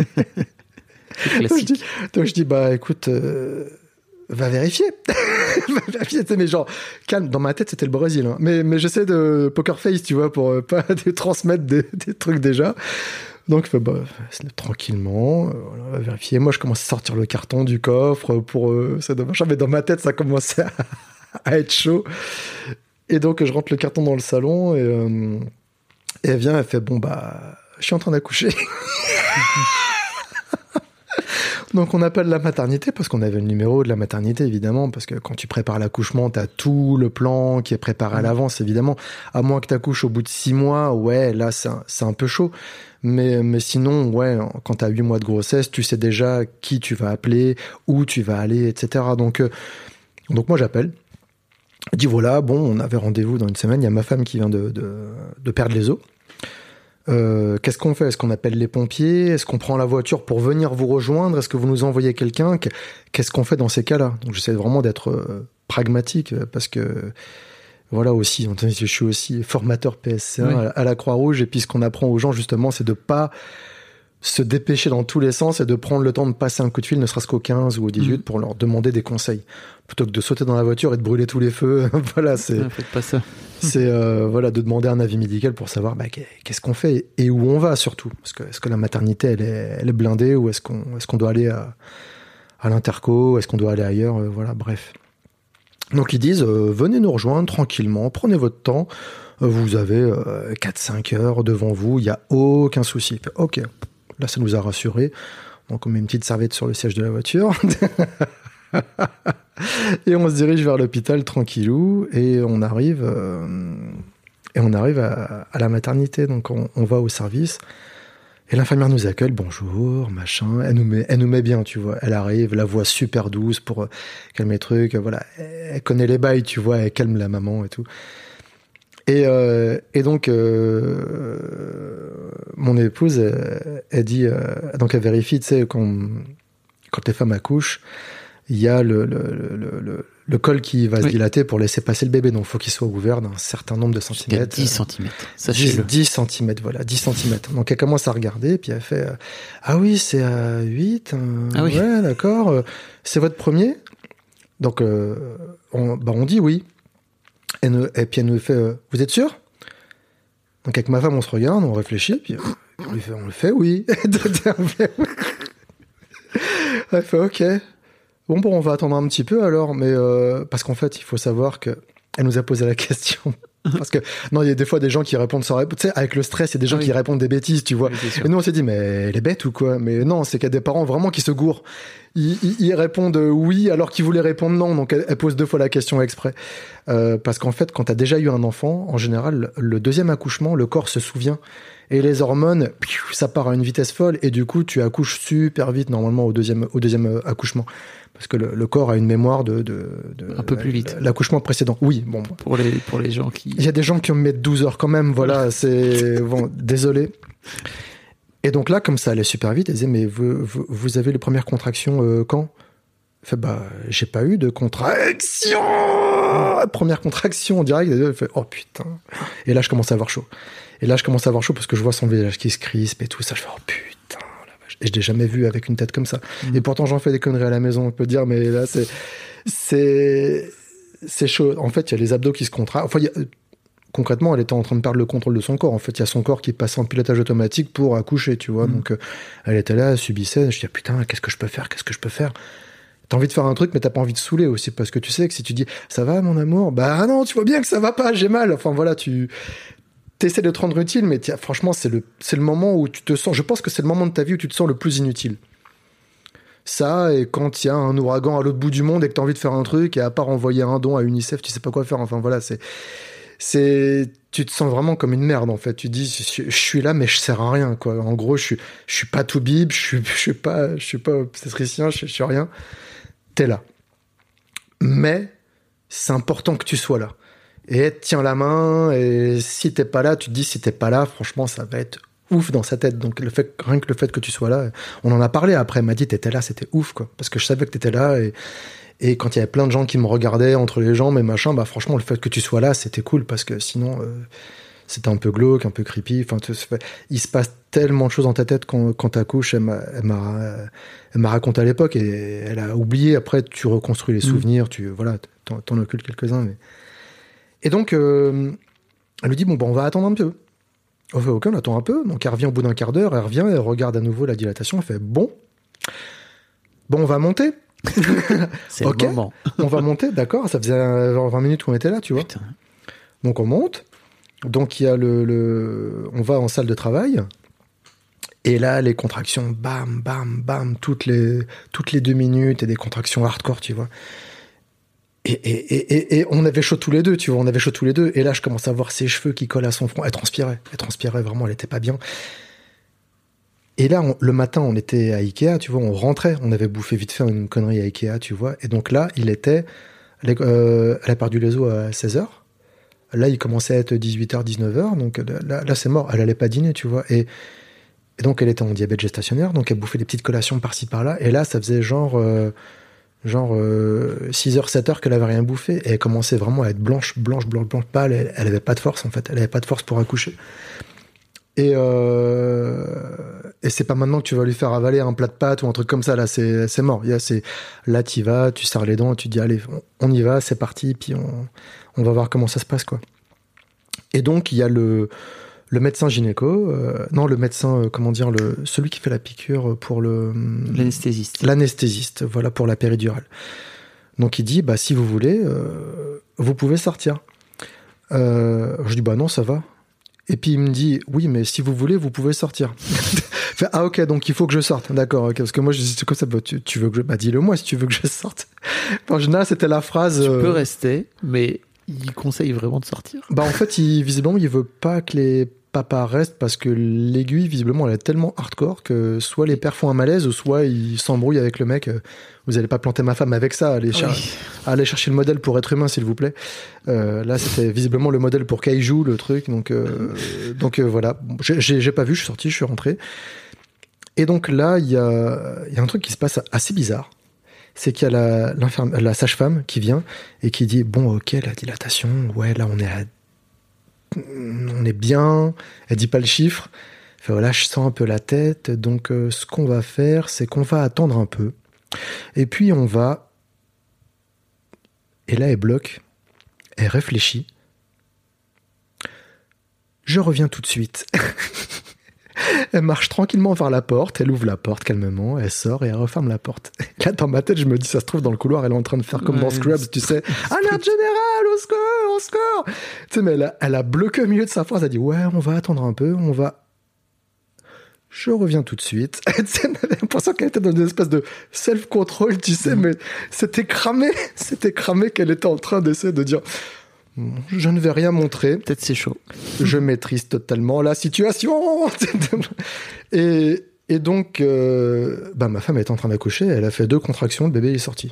Donc je dis, bah écoute, va vérifier. Va vérifier, mais genre, calme, dans ma tête c'était le Brésil, hein. Mais j'essaie de poker face, tu vois, pour pas transmettre des trucs déjà. Donc, tranquillement, on va vérifier. Moi, je commence à sortir le carton du coffre pour ça dommage, mais dans ma tête, ça commençait à être chaud. Et donc, je rentre le carton dans le salon et elle vient, elle fait bon, bah, je suis en train d'accoucher. Donc, on appelle la maternité parce qu'on avait le numéro de la maternité, évidemment, parce que quand tu prépares l'accouchement, t'as tout le plan qui est préparé à l'avance, évidemment. À moins que t'accouches au bout de 6 mois, ouais, là, c'est un peu chaud. Mais sinon, ouais, quand t'as 8 mois de grossesse, tu sais déjà qui tu vas appeler, où tu vas aller, etc. Donc moi, j'appelle. Je dis voilà, bon, on avait rendez-vous dans une semaine, il y a ma femme qui vient de perdre les os. Qu'est-ce qu'on fait? Est-ce qu'on appelle les pompiers? Est-ce qu'on prend la voiture pour venir vous rejoindre? Est-ce que vous nous envoyez quelqu'un? Qu'est-ce qu'on fait dans ces cas-là? Donc j'essaie vraiment d'être pragmatique parce que voilà aussi, je suis aussi formateur PSC1 à la Croix-Rouge et puis ce qu'on apprend aux gens justement, c'est de pas se dépêcher dans tous les sens et de prendre le temps de passer un coup de fil, ne serait-ce qu'au 15 ou au 18 pour leur demander des conseils. Plutôt que de sauter dans la voiture et de brûler tous les feux. Voilà, faites pas ça. C'est voilà, de demander un avis médical pour savoir qu'est-ce qu'on fait et où on va surtout. Parce que est-ce que la maternité elle est blindée ou est-ce qu'on doit aller à l'interco, est-ce qu'on doit aller ailleurs, voilà, bref. Donc ils disent venez nous rejoindre tranquillement, prenez votre temps, vous avez 4-5 heures devant vous, il y a aucun souci. OK. Là, ça nous a rassurés. Donc, on met une petite serviette sur le siège de la voiture. Et on se dirige vers l'hôpital tranquillou. Et on arrive à la maternité. Donc, on va au service. Et l'infirmière nous accueille. Bonjour, machin. Elle nous met bien, tu vois. Elle arrive, la voix super douce pour calmer les trucs. Voilà. Elle connaît les bails, tu vois. Elle calme la maman et tout. Et donc mon épouse elle dit donc elle vérifie, tu sais, quand les femmes accouchent, il y a le col qui va se dilater pour laisser passer le bébé, donc il faut qu'il soit ouvert d'un certain nombre de centimètres. 10 centimètres, sachez-le. 10 centimètres, voilà, 10 centimètres. Donc elle commence à regarder, puis elle fait ah oui, c'est à 8, ah oui. Ouais, d'accord, c'est votre premier? Donc on dit oui. Et puis elle nous fait vous êtes sûr? Donc avec ma femme on se regarde, on réfléchit, puis on le fait oui. Elle fait OK. Bon, on va attendre un petit peu alors, mais parce qu'en fait il faut savoir que elle nous a posé la question. Parce que non, il y a des fois des gens qui répondent sans réponse. Tu sais, avec le stress, il y a des gens qui répondent des bêtises, tu vois. Oui, et nous on s'est dit mais elle est bête ou quoi? Mais non, c'est qu'il y a des parents vraiment qui se gourrent. Ils répondent oui alors qu'ils voulaient répondre non, donc elle pose 2 fois la question exprès. Parce qu'en fait, quand t'as déjà eu un enfant, en général, le deuxième accouchement, le corps se souvient. Et les hormones, ça part à une vitesse folle, et du coup, tu accouches super vite normalement au deuxième accouchement. Parce que le corps a une mémoire de un peu plus vite. L'accouchement précédent. Oui, bon. Pour les gens qui... Il y a des gens qui mettent 12 heures quand même, voilà, c'est... Bon, désolé. Et donc là, comme ça allait super vite, elle disait, mais vous avez les premières contractions quand? Elle fait, j'ai pas eu de contraction! Première contraction en direct, elle fait, oh putain. Et là, je commence à avoir chaud. Parce que je vois son visage qui se crispe et tout ça, je fais, oh putain. Et je l'ai jamais vu avec une tête comme ça. Et pourtant, j'en fais des conneries à la maison, on peut dire, mais là, c'est chaud. En fait, il y a les abdos qui se contractent. Enfin, concrètement, elle était en train de perdre le contrôle de son corps. En fait, il y a son corps qui passe en pilotage automatique pour accoucher, tu vois. Donc, elle était là, elle subissait. Je dis, putain, qu'est-ce que je peux faire? T'as envie de faire un truc, mais t'as pas envie de saouler aussi, parce que tu sais que si tu dis, ça va, mon amour? Bah non, tu vois bien que ça va pas, j'ai mal. Enfin, voilà, t'essaies de te rendre utile, mais franchement, c'est le moment où tu te sens... Je pense que c'est le moment de ta vie où tu te sens le plus inutile. Ça, et quand il y a un ouragan à l'autre bout du monde et que t'as envie de faire un truc, et à part envoyer un don à UNICEF, tu sais pas quoi faire. Enfin voilà, tu te sens vraiment comme une merde en fait. Tu te dis, je suis là, mais je sers à rien, quoi. En gros, je suis pas tout bib, je suis pas obstétricien, je suis rien. T'es là. Mais c'est important que tu sois là. Et elle te tient la main, et si t'es pas là, tu te dis, si t'es pas là, franchement, ça va être ouf dans sa tête. Donc rien que le fait que tu sois là, on en a parlé après, elle m'a dit t'étais là, c'était ouf, quoi, parce que je savais que t'étais là, et quand il y avait plein de gens qui me regardaient entre les jambes et machin, bah franchement le fait que tu sois là, c'était cool, parce que sinon c'était un peu glauque, un peu creepy. Enfin, il se passe tellement de choses dans ta tête quand t'accouches. Elle m'a raconté à l'époque, et elle a oublié. Après, tu reconstruis les souvenirs, t'en occultes quelques-uns. Mais... Et donc elle lui dit, bon, on va attendre un peu. On fait, ok, on attend un peu. Donc elle revient au bout d'un quart d'heure, elle revient, elle regarde à nouveau la dilatation, elle fait, bon, on va monter. C'est okay, le moment. On va monter, d'accord, ça faisait 20 minutes qu'on était là, tu vois. Putain. Donc on monte, donc il y a on va en salle de travail, et là les contractions, bam, bam, bam, toutes les 2 minutes, et des contractions hardcore, tu vois. Et on avait chaud tous les deux, tu vois, et là je commence à voir ses cheveux qui collent à son front, elle transpirait vraiment, elle était pas bien. Et là, le matin, on était à Ikea, tu vois, on rentrait, on avait bouffé vite fait une connerie à Ikea, tu vois, et donc là, elle a perdu les os à 16h, là, il commençait à être 18h, 19h, donc là c'est mort, elle allait pas dîner, tu vois, et donc elle était en diabète gestationnel, donc elle bouffait des petites collations par-ci par-là, et là, ça faisait genre 6h, 7h qu'elle avait rien bouffé, et elle commençait vraiment à être blanche, pâle, elle avait pas de force, en fait, elle avait pas de force pour accoucher. Et c'est pas maintenant que tu vas lui faire avaler un plat de pâtes ou un truc comme ça, là, c'est mort. Là, t'y vas, tu serres les dents, tu te dis, allez, on y va, c'est parti, puis on va voir comment ça se passe, quoi. Et donc, il y a le médecin gynéco, celui qui fait la piqûre pour l'anesthésiste, voilà, pour la péridurale. Donc, il dit, bah, si vous voulez, vous pouvez sortir. Je dis, bah non, ça va. Et puis il me dit, oui, mais si vous voulez, vous pouvez sortir. Ah ok, donc il faut que je sorte, d'accord, ok, parce que moi je dis, c'est comme ça, tu veux que je... Bah dis-le moi si tu veux que je sorte. En général, c'était la phrase... Tu peux rester, mais il conseille vraiment de sortir. Bah en fait, visiblement, il veut pas que les papas restent, parce que l'aiguille, visiblement, elle est tellement hardcore que soit les pères font un malaise, ou soit ils s'embrouillent avec le mec. Vous allez pas planter ma femme avec ça, allez chercher le modèle pour être humain, s'il vous plaît. Là, c'était visiblement le modèle pour Kaiju, le truc. Donc voilà. J'ai pas vu, je suis sorti, je suis rentré. Et donc là, il y a un truc qui se passe assez bizarre. C'est qu'il y a la sage-femme qui vient et qui dit, bon, ok, la dilatation, ouais, là, on est bien. Elle dit pas le chiffre. Elle fait, voilà, je sens un peu la tête. Donc, ce qu'on va faire, c'est qu'on va attendre un peu. Et puis on va... Et là, elle bloque. Elle réfléchit. Je reviens tout de suite. Elle marche tranquillement vers la porte. Elle ouvre la porte calmement. Elle sort et elle referme la porte. Là, dans ma tête, je me dis, ça se trouve, dans le couloir, elle est en train de faire comme dans Scrubs, tu sais. Alerte générale, au score. Tu sais, mais elle a bloqué au milieu de sa phrase. Elle a dit, ouais, on va attendre un peu. Je reviens tout de suite. J'avais l'impression qu'elle était dans une espèce de self-control, tu sais, mais c'était cramé qu'elle était en train d'essayer de dire, je ne vais rien montrer. Peut-être c'est chaud. Je maîtrise totalement la situation. Et donc, ma femme est en train d'accoucher, elle a fait 2 contractions, le bébé est sorti.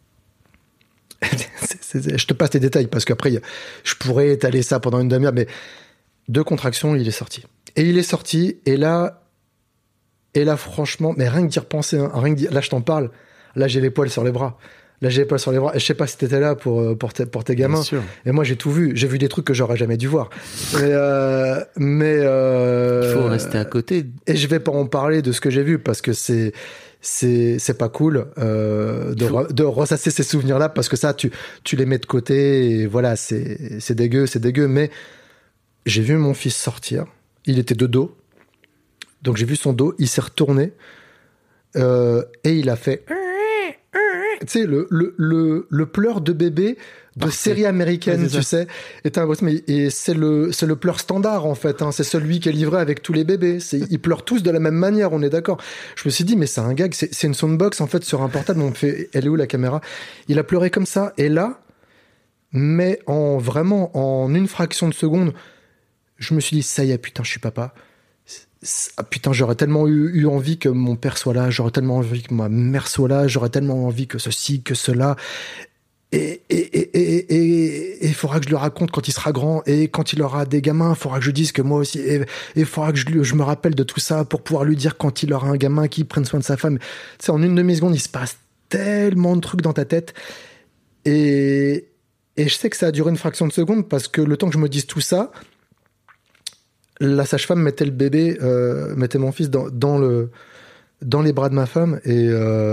Je te passe les détails, parce qu'après, je pourrais étaler ça pendant une demi-heure, mais 2 contractions, il est sorti. Et il est sorti, et là, franchement, mais rien que d'y repenser, hein, là, je t'en parle, là, j'ai les poils sur les bras. Et je sais pas si t'étais là pour tes gamins. Bien sûr. Et moi, j'ai tout vu. J'ai vu des trucs que j'aurais jamais dû voir. Mais il faut rester à côté. Et je vais pas en parler de ce que j'ai vu, parce que c'est pas cool de ressasser ces souvenirs-là, parce que ça, tu les mets de côté, et voilà, c'est dégueu. Mais j'ai vu mon fils sortir. Il était de dos. Donc j'ai vu son dos, il s'est retourné et il a fait, tu sais, le pleur de bébé série américaine, tu sais. Et t'as l'impression, et c'est le pleur standard, en fait, hein. C'est celui qui est livré avec tous les bébés. Ils pleurent tous de la même manière, on est d'accord. Je me suis dit, mais c'est un gag, c'est une soundbox, en fait, sur un portable. On me fait, elle est où la caméra? Il a pleuré comme ça. Et là, mais vraiment, en une fraction de seconde, je me suis dit, ça y est, putain, je suis papa. Putain, j'aurais tellement eu envie que mon père soit là, j'aurais tellement envie que ma mère soit là, j'aurais tellement envie que ceci, que cela. Et il faudra que je le raconte quand il sera grand, et quand il aura des gamins, il faudra que je dise que moi aussi, et il faudra que je me rappelle de tout ça pour pouvoir lui dire quand il aura un gamin qui prenne soin de sa femme. Tu sais, en une demi-seconde, il se passe tellement de trucs dans ta tête. Et je sais que ça a duré une fraction de seconde parce que le temps que je me dise tout ça, la sage-femme mettait le bébé, mettait mon fils dans les bras de ma femme, et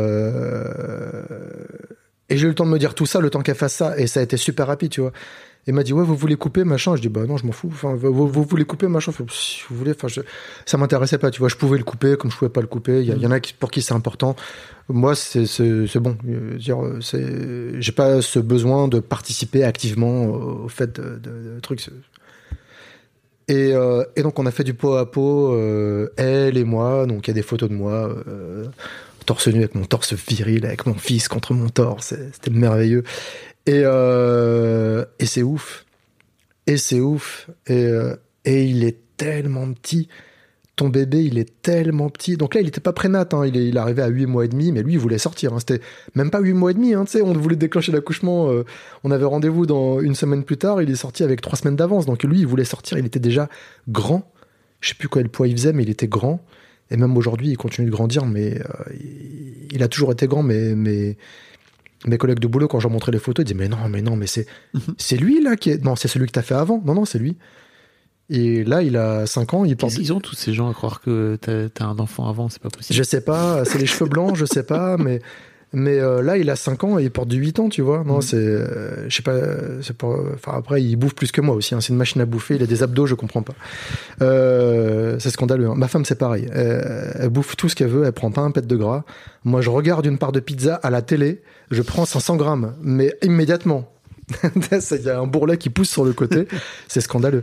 j'ai eu le temps de me dire tout ça, le temps qu'elle fasse ça, et ça a été super rapide, tu vois. Et m'a dit, ouais, vous voulez couper, machin? Je dis, bah non, je m'en fous. Enfin, vous voulez couper, machin? Si vous voulez, enfin, ça m'intéressait pas, tu vois. Je pouvais le couper, comme je pouvais pas le couper. Il y en a pour qui c'est important. Moi, c'est bon. J'ai pas ce besoin de participer activement au fait de trucs. Et donc on a fait du pot à pot, elle et moi. Donc il y a des photos de moi, torse nu avec mon torse viril, avec mon fils contre mon torse. C'était merveilleux. Et c'est ouf. Et c'est ouf. Et il est tellement petit. Ton bébé, il est tellement petit. Donc là, il était pas prénat, hein. Il arrivait à 8 mois et demi, mais lui, il voulait sortir, hein. C'était même pas 8 mois et demi, hein. Tu sais, on voulait déclencher l'accouchement. On avait rendez-vous dans une semaine plus tard. Il est sorti avec 3 semaines d'avance. Donc lui, il voulait sortir. Il était déjà grand. Je sais plus quel poids il faisait, mais il était grand. Et même aujourd'hui, il continue de grandir, mais il a toujours été grand. Mais mes collègues de boulot, quand j'en montrais les photos, ils disaient, mais non, mais c'est lui, là, qui est... Non, c'est celui que t'as fait avant. Non, c'est lui. Et là, il a 5 ans. Qu'est-ce qu'ils ont tous ces gens à croire que t'as un enfant avant? C'est pas possible. Je sais pas. C'est les cheveux blancs, je sais pas. Mais là, il a 5 ans et il porte du 8 ans, tu vois. Non, je sais pas. Enfin, après, il bouffe plus que moi aussi, hein. C'est une machine à bouffer. Il a des abdos, je comprends pas. C'est scandaleux, hein. Ma femme, c'est pareil. Elle bouffe tout ce qu'elle veut. Elle prend pas un pet de gras. Moi, je regarde une part de pizza à la télé. Je prends 500 grammes, mais immédiatement. Il y a un bourrelet qui pousse sur le côté. C'est scandaleux.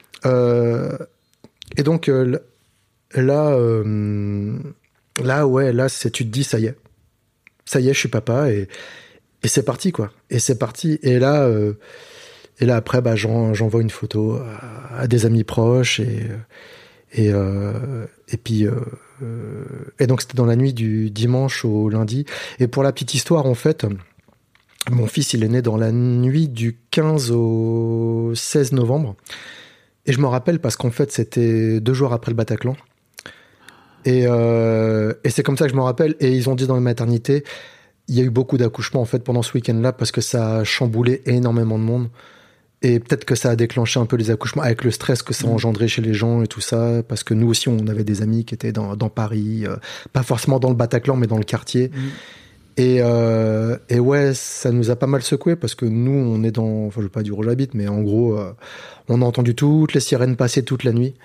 Et donc là, tu te dis, ça y est, je suis papa, et c'est parti, quoi. Et c'est parti. Et là après, bah, j'envoie une photo à des amis proches, et donc c'était dans la nuit du dimanche au lundi. Et pour la petite histoire, en fait, mon fils, il est né dans la nuit du 15 au 16 novembre. Et je me rappelle parce qu'en fait, c'était 2 jours après le Bataclan. Et c'est comme ça que je me rappelle. Et ils ont dit dans la maternité, il y a eu beaucoup d'accouchements en fait pendant ce week-end-là parce que ça a chamboulé énormément de monde. Et peut-être que ça a déclenché un peu les accouchements avec le stress que ça a engendré chez les gens et tout ça. Parce que nous aussi, on avait des amis qui étaient dans Paris, pas forcément dans le Bataclan, mais dans le quartier. Et ouais, ça nous a pas mal secoué parce que nous, on est dans, enfin, je veux pas dire où j'habite, mais en gros, on a entendu toutes les sirènes passer toute la nuit,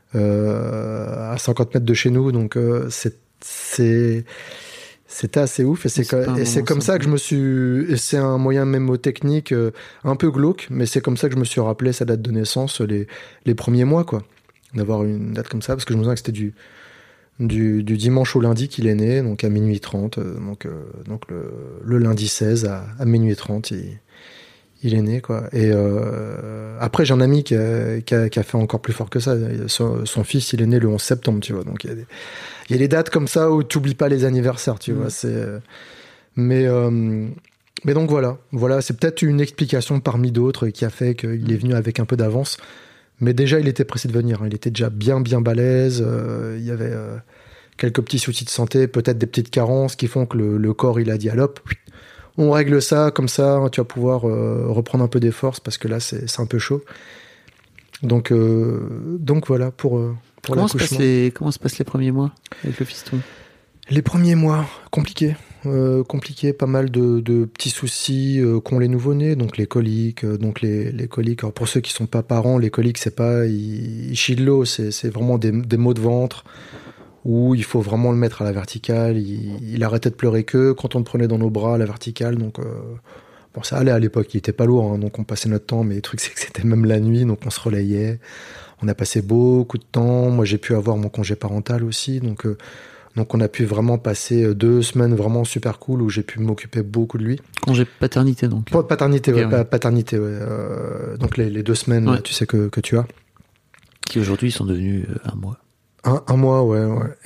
à 50 mètres de chez nous, donc c'était assez ouf, et c'est comme ça que je me suis, et c'est un moyen mémotechnique un peu glauque, mais c'est comme ça que je me suis rappelé sa date de naissance les premiers mois, quoi, d'avoir une date comme ça, parce que je me souviens que c'était du dimanche au lundi qu'il est né, donc à minuit 30, donc le lundi 16 à minuit 30, il est né, quoi. Et après, j'ai un ami qui a fait encore plus fort que ça. Son fils, il est né le 11 septembre, tu vois. Donc il y a des dates comme ça où t'oublies pas les anniversaires, tu vois. Mais donc voilà, c'est peut-être une explication parmi d'autres qui a fait qu'il est venu avec un peu d'avance. Mais déjà, il était pressé de venir. Il était déjà bien balèze. Il y avait quelques petits soucis de santé, peut-être des petites carences qui font que le corps, il a dit, allop, on règle ça, comme ça, tu vas pouvoir reprendre un peu des forces, parce que là, c'est un peu chaud. Donc voilà, pour l'accouchement. Comment se passent les premiers mois avec le fiston? Les premiers mois, compliqués, pas mal de petits soucis qu'ont les nouveau-nés, donc les coliques, les coliques. Alors pour ceux qui sont pas parents, les coliques, c'est pas ils chient de l'eau, c'est vraiment des maux de ventre où il faut vraiment le mettre à la verticale. Il arrêtait de pleurer que quand on le prenait dans nos bras à la verticale, donc Bon, ça allait à l'époque, il était pas lourd, hein, donc on passait notre temps, mais le truc, c'est que c'était même la nuit, donc on se relayait. On a passé beaucoup de temps. Moi, j'ai pu avoir mon congé parental aussi, donc on a pu vraiment passer 2 semaines vraiment super cool où j'ai pu m'occuper beaucoup de lui. Congé paternité, donc. Paternité, Okay, ouais. Paternité, ouais. Donc les 2 semaines, Ouais. tu sais, que tu as. Qui aujourd'hui sont devenus 1 mois. Un mois, ouais.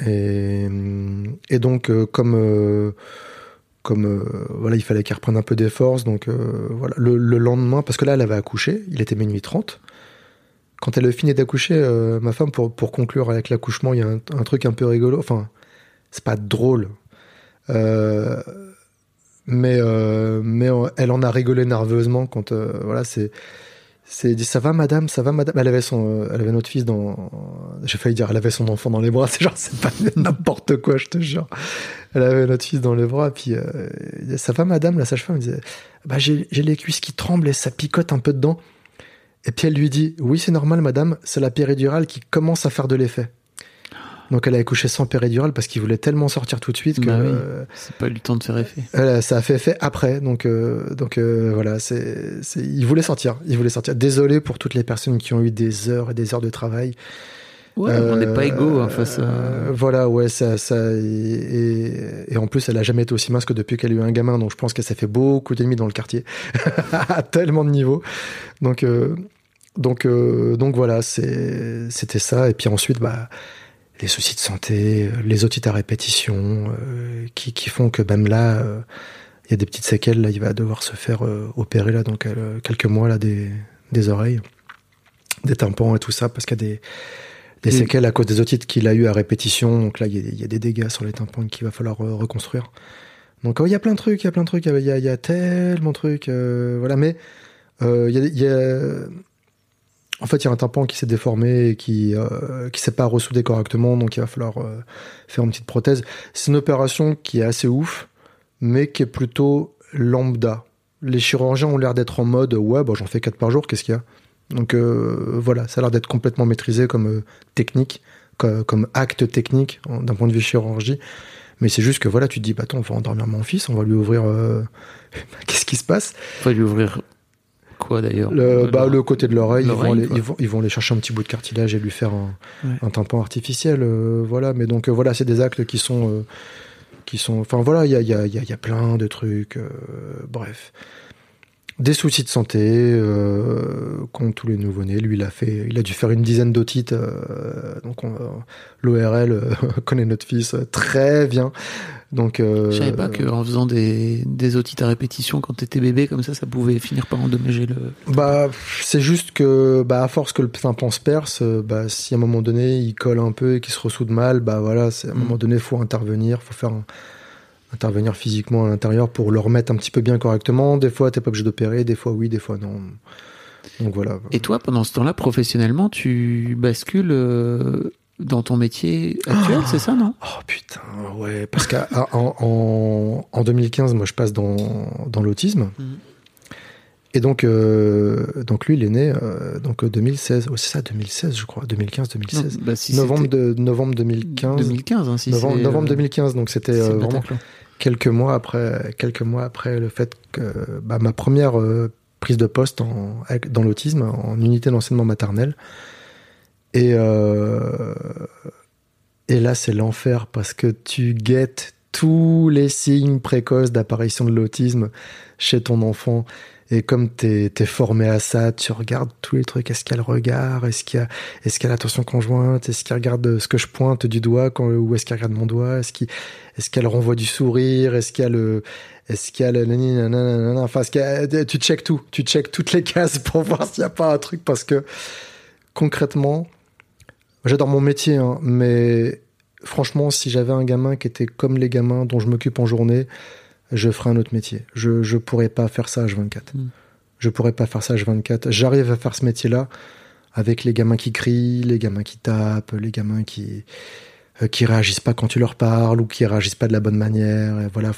Et donc, comme voilà, il fallait qu'elle reprenne un peu des forces. Donc, voilà. Le lendemain, parce que là, elle avait accouché, il était minuit 30. Quand elle a fini d'accoucher, ma femme, pour conclure avec l'accouchement, il y a un truc un peu rigolo. Enfin, c'est pas drôle. Mais elle en a rigolé nerveusement quand, voilà, c'est dit, ça va madame. Elle avait notre fils j'ai failli dire, elle avait son enfant dans les bras. C'est genre, c'est pas n'importe quoi, je te jure. Elle avait notre fils dans les bras, puis elle disait, ça va madame, la sage-femme. Elle disait, bah, j'ai les cuisses qui tremblent et ça picote un peu dedans. Et puis elle lui dit, oui, c'est normal madame, c'est la péridurale qui commence à faire de l'effet. Donc elle a accouché sans péridurale parce qu'il voulait tellement sortir tout de suite que... Bah oui, c'est pas eu le temps de faire effet. Ça a fait effet après, donc voilà, il voulait sortir. Désolé pour toutes les personnes qui ont eu des heures et des heures de travail. Ouais, on n'est pas égaux hein, face à... Voilà, ouais, et en plus, elle a jamais été aussi mince que depuis qu'elle a eu un gamin, donc je pense qu'elle s'est fait beaucoup d'ennemis dans le quartier, à tellement de niveaux. Donc voilà, c'était ça. Et puis ensuite, bah, les soucis de santé, les otites à répétition, qui font que même là, il y a des petites séquelles. Là, il va devoir se faire opérer là, donc quelques mois là, des oreilles, des tympans et tout ça, parce qu'il y a des séquelles à cause des otites qu'il a eu à répétition. Donc là, il y a des dégâts sur les tympans qu'il va falloir reconstruire. Donc il y a plein de trucs, il y a tellement de trucs, voilà. Mais en fait, il y a un tympan qui s'est déformé et qui s'est pas ressoudé correctement, donc il va falloir faire une petite prothèse. C'est une opération qui est assez ouf, mais qui est plutôt lambda. Les chirurgiens ont l'air d'être en mode, ouais, bah, j'en fais 4 par jour, qu'est-ce qu'il y a ? Donc voilà, ça a l'air d'être complètement maîtrisé comme technique, comme acte technique d'un point de vue chirurgie. Mais c'est juste que voilà, tu te dis, bah attends, on va endormir mon fils, on va lui ouvrir... Qu'est-ce qui se passe ? On va lui ouvrir quoi d'ailleurs ? Le côté de l'oreille, ils vont aller chercher un petit bout de cartilage et lui faire un tympan artificiel. Voilà, mais donc voilà, c'est des actes qui sont... Enfin voilà, il y a plein de trucs, bref. Des soucis de santé, qu'ont tous les nouveau-nés. Lui, il a dû faire une dizaine d'otites. Donc, l'ORL connaît notre fils très bien. Donc, je savais pas qu'en faisant des otites à répétition quand t'étais bébé, comme ça pouvait finir par endommager le... Bah, c'est juste que, bah, à force que le tympan se perce, bah, si à un moment donné, il colle un peu et qu'il se ressoude mal, bah voilà, à un moment donné, faut intervenir, faut faire intervenir physiquement à l'intérieur pour le remettre un petit peu bien correctement. Des fois, t'es pas obligé d'opérer, des fois oui, des fois non. Donc voilà. Et toi, pendant ce temps-là, professionnellement, tu bascules dans ton métier actuel, c'est ça, non ? Oh putain, ouais, parce qu'en 2015, moi, je passe dans l'autisme. Et donc lui, il est né donc 2016. Oh, c'est ça, 2016, je crois. 2015, 2016. Non, bah, si novembre 2015. 2015, hein, si novembre 2015. Donc c'était vraiment Bataclan. quelques mois après le fait que ma première prise de poste dans l'autisme, en unité d'enseignement maternel. Et là, c'est l'enfer parce que tu guettes tous les signes précoces d'apparition de l'autisme chez ton enfant. Et comme t'es formé à ça, tu regardes tous les trucs. Est-ce qu'il y a le regard ? Est-ce qu'il y a l'attention conjointe ? Est-ce qu'il regarde ce que je pointe du doigt ou est-ce qu'il regarde mon doigt ? Est-ce qu'elle renvoie du sourire ? Est-ce qu'il y a le enfin, tu checkes tout. Tu checkes toutes les cases pour voir s'il n'y a pas un truc parce que concrètement, j'adore mon métier, hein, mais franchement, si j'avais un gamin qui était comme les gamins dont je m'occupe en journée, je ferais un autre métier. Je pourrais pas faire ça H24. Je pourrais pas faire ça H24. J'arrive à faire ce métier-là avec les gamins qui crient, les gamins qui tapent, les gamins qui réagissent pas quand tu leur parles ou qui réagissent pas de la bonne manière. Et voilà,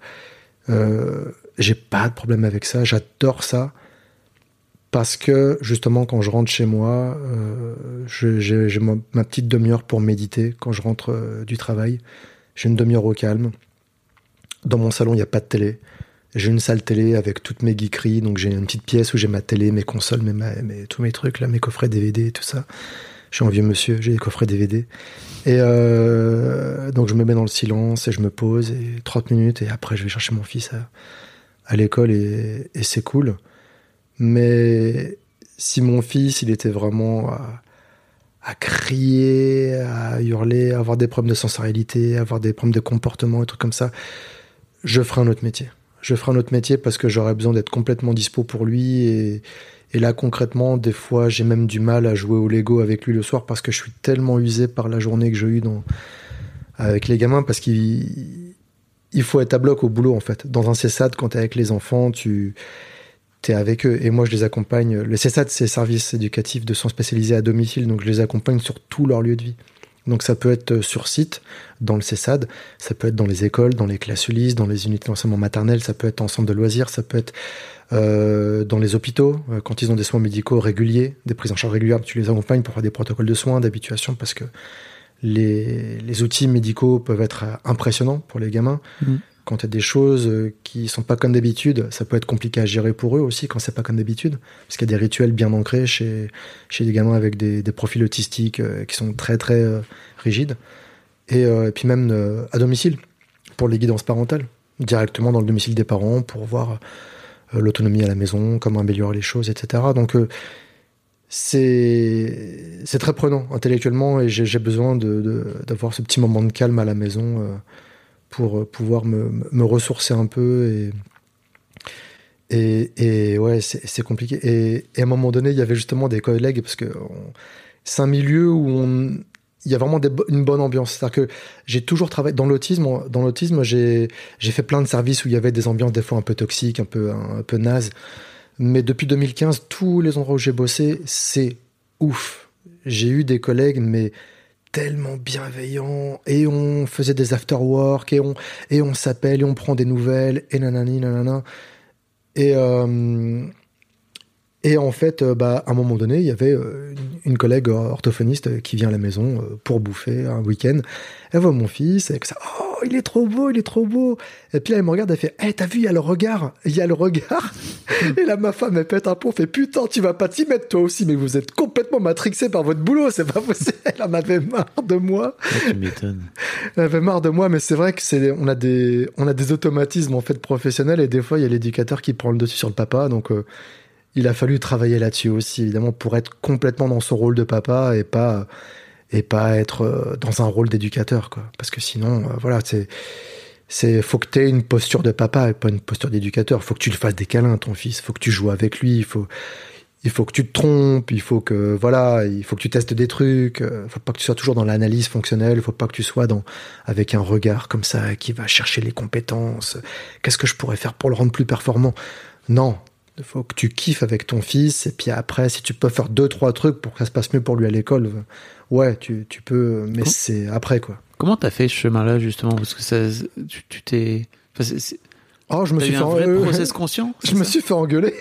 j'ai pas de problème avec ça. J'adore ça. Parce que, justement, quand je rentre chez moi, j'ai ma petite demi-heure pour méditer quand je rentre du travail. J'ai une demi-heure au calme. Dans mon salon, il n'y a pas de télé. J'ai une salle télé avec toutes mes geekeries, donc j'ai une petite pièce où j'ai ma télé, mes consoles, tous mes trucs, là, mes coffrets DVD, tout ça. Je suis un vieux monsieur, j'ai des coffrets DVD. Et donc je me mets dans le silence et je me pose, et 30 minutes, et après je vais chercher mon fils à l'école, et c'est cool. Mais si mon fils, il était vraiment à crier, à hurler, à avoir des problèmes de sensorialité, à avoir des problèmes de comportement, des trucs comme ça, je ferai un autre métier. Je ferai un autre métier parce que j'aurais besoin d'être complètement dispo pour lui. Et là, concrètement, des fois, j'ai même du mal à jouer au Lego avec lui le soir parce que je suis tellement usé par la journée que j'ai eue avec les gamins, parce qu'il faut être à bloc au boulot, en fait. Dans un CESAD, quand t'es avec les enfants, t'es avec eux. Et moi, je les accompagne. Le CESAD, c'est service éducatif de soins spécialisés à domicile, donc je les accompagne sur tout leur lieu de vie. Donc ça peut être sur site, dans le CESAD, ça peut être dans les écoles, dans les classes Ulysse, dans les unités d'enseignement maternel, ça peut être en centre de loisirs, ça peut être dans les hôpitaux, quand ils ont des soins médicaux réguliers, des prises en charge régulières, tu les accompagnes pour faire des protocoles de soins, d'habituation, parce que les outils médicaux peuvent être impressionnants pour les gamins. Quand il y a des choses qui sont pas comme d'habitude, ça peut être compliqué à gérer pour eux aussi quand c'est pas comme d'habitude, parce qu'il y a des rituels bien ancrés chez des gamins avec des profils autistiques qui sont très très rigides, et puis même à domicile pour les guidances parentales, directement dans le domicile des parents pour voir l'autonomie à la maison, comment améliorer les choses, etc. Donc c'est très prenant intellectuellement, et j'ai besoin d'avoir ce petit moment de calme à la maison pour pouvoir me ressourcer un peu, et ouais, c'est compliqué. Et à un moment donné, il y avait justement des collègues, parce que c'est un milieu où il y a vraiment une bonne ambiance. C'est-à-dire que j'ai toujours travaillé dans l'autisme. Dans l'autisme, j'ai fait plein de services où il y avait des ambiances des fois un peu toxiques, un peu nazes. Mais depuis 2015, tous les endroits où j'ai bossé, c'est ouf. J'ai eu des collègues, mais tellement bienveillant, et on faisait des after-work, et on s'appelle, et on prend des nouvelles, et nanani, nanana. Et en fait, à un moment donné, il y avait une collègue orthophoniste qui vient à la maison pour bouffer un week-end. Elle voit mon fils avec ça. Oh, il est trop beau, il est trop beau. Et puis là, elle me regarde, elle fait, hey, t'as vu, il y a le regard. Il y a le regard. Et là, ma femme, elle pète un plomb, fait, putain, tu vas pas t'y mettre toi aussi, mais vous êtes complètement matrixé par votre boulot, c'est pas possible. Elle en avait marre de moi. Ouais, tu m'étonnes. Elle avait marre de moi, mais c'est vrai que on a des automatismes, en fait, professionnels, et des fois, il y a l'éducateur qui prend le dessus sur le papa, donc, il a fallu travailler là-dessus aussi, évidemment, pour être complètement dans son rôle de papa et pas être dans un rôle d'éducateur, quoi. Parce que sinon, voilà, faut que t'aies une posture de papa et pas une posture d'éducateur. Faut que tu le fasses des câlins, ton fils. Faut que tu joues avec lui. Il faut que tu te trompes. Il faut que tu testes des trucs. Faut pas que tu sois toujours dans l'analyse fonctionnelle. Faut pas que tu sois avec un regard comme ça qui va chercher les compétences. Qu'est-ce que je pourrais faire pour le rendre plus performant? Non. Il faut que tu kiffes avec ton fils, et puis après, si tu peux faire 2-3 trucs pour que ça se passe mieux pour lui à l'école, ouais, tu peux, mais c'est après, quoi. Comment t'as fait ce chemin-là, justement? Parce que tu t'es... Enfin, oh, je me suis fait un vrai process conscient. Je me suis fait engueuler.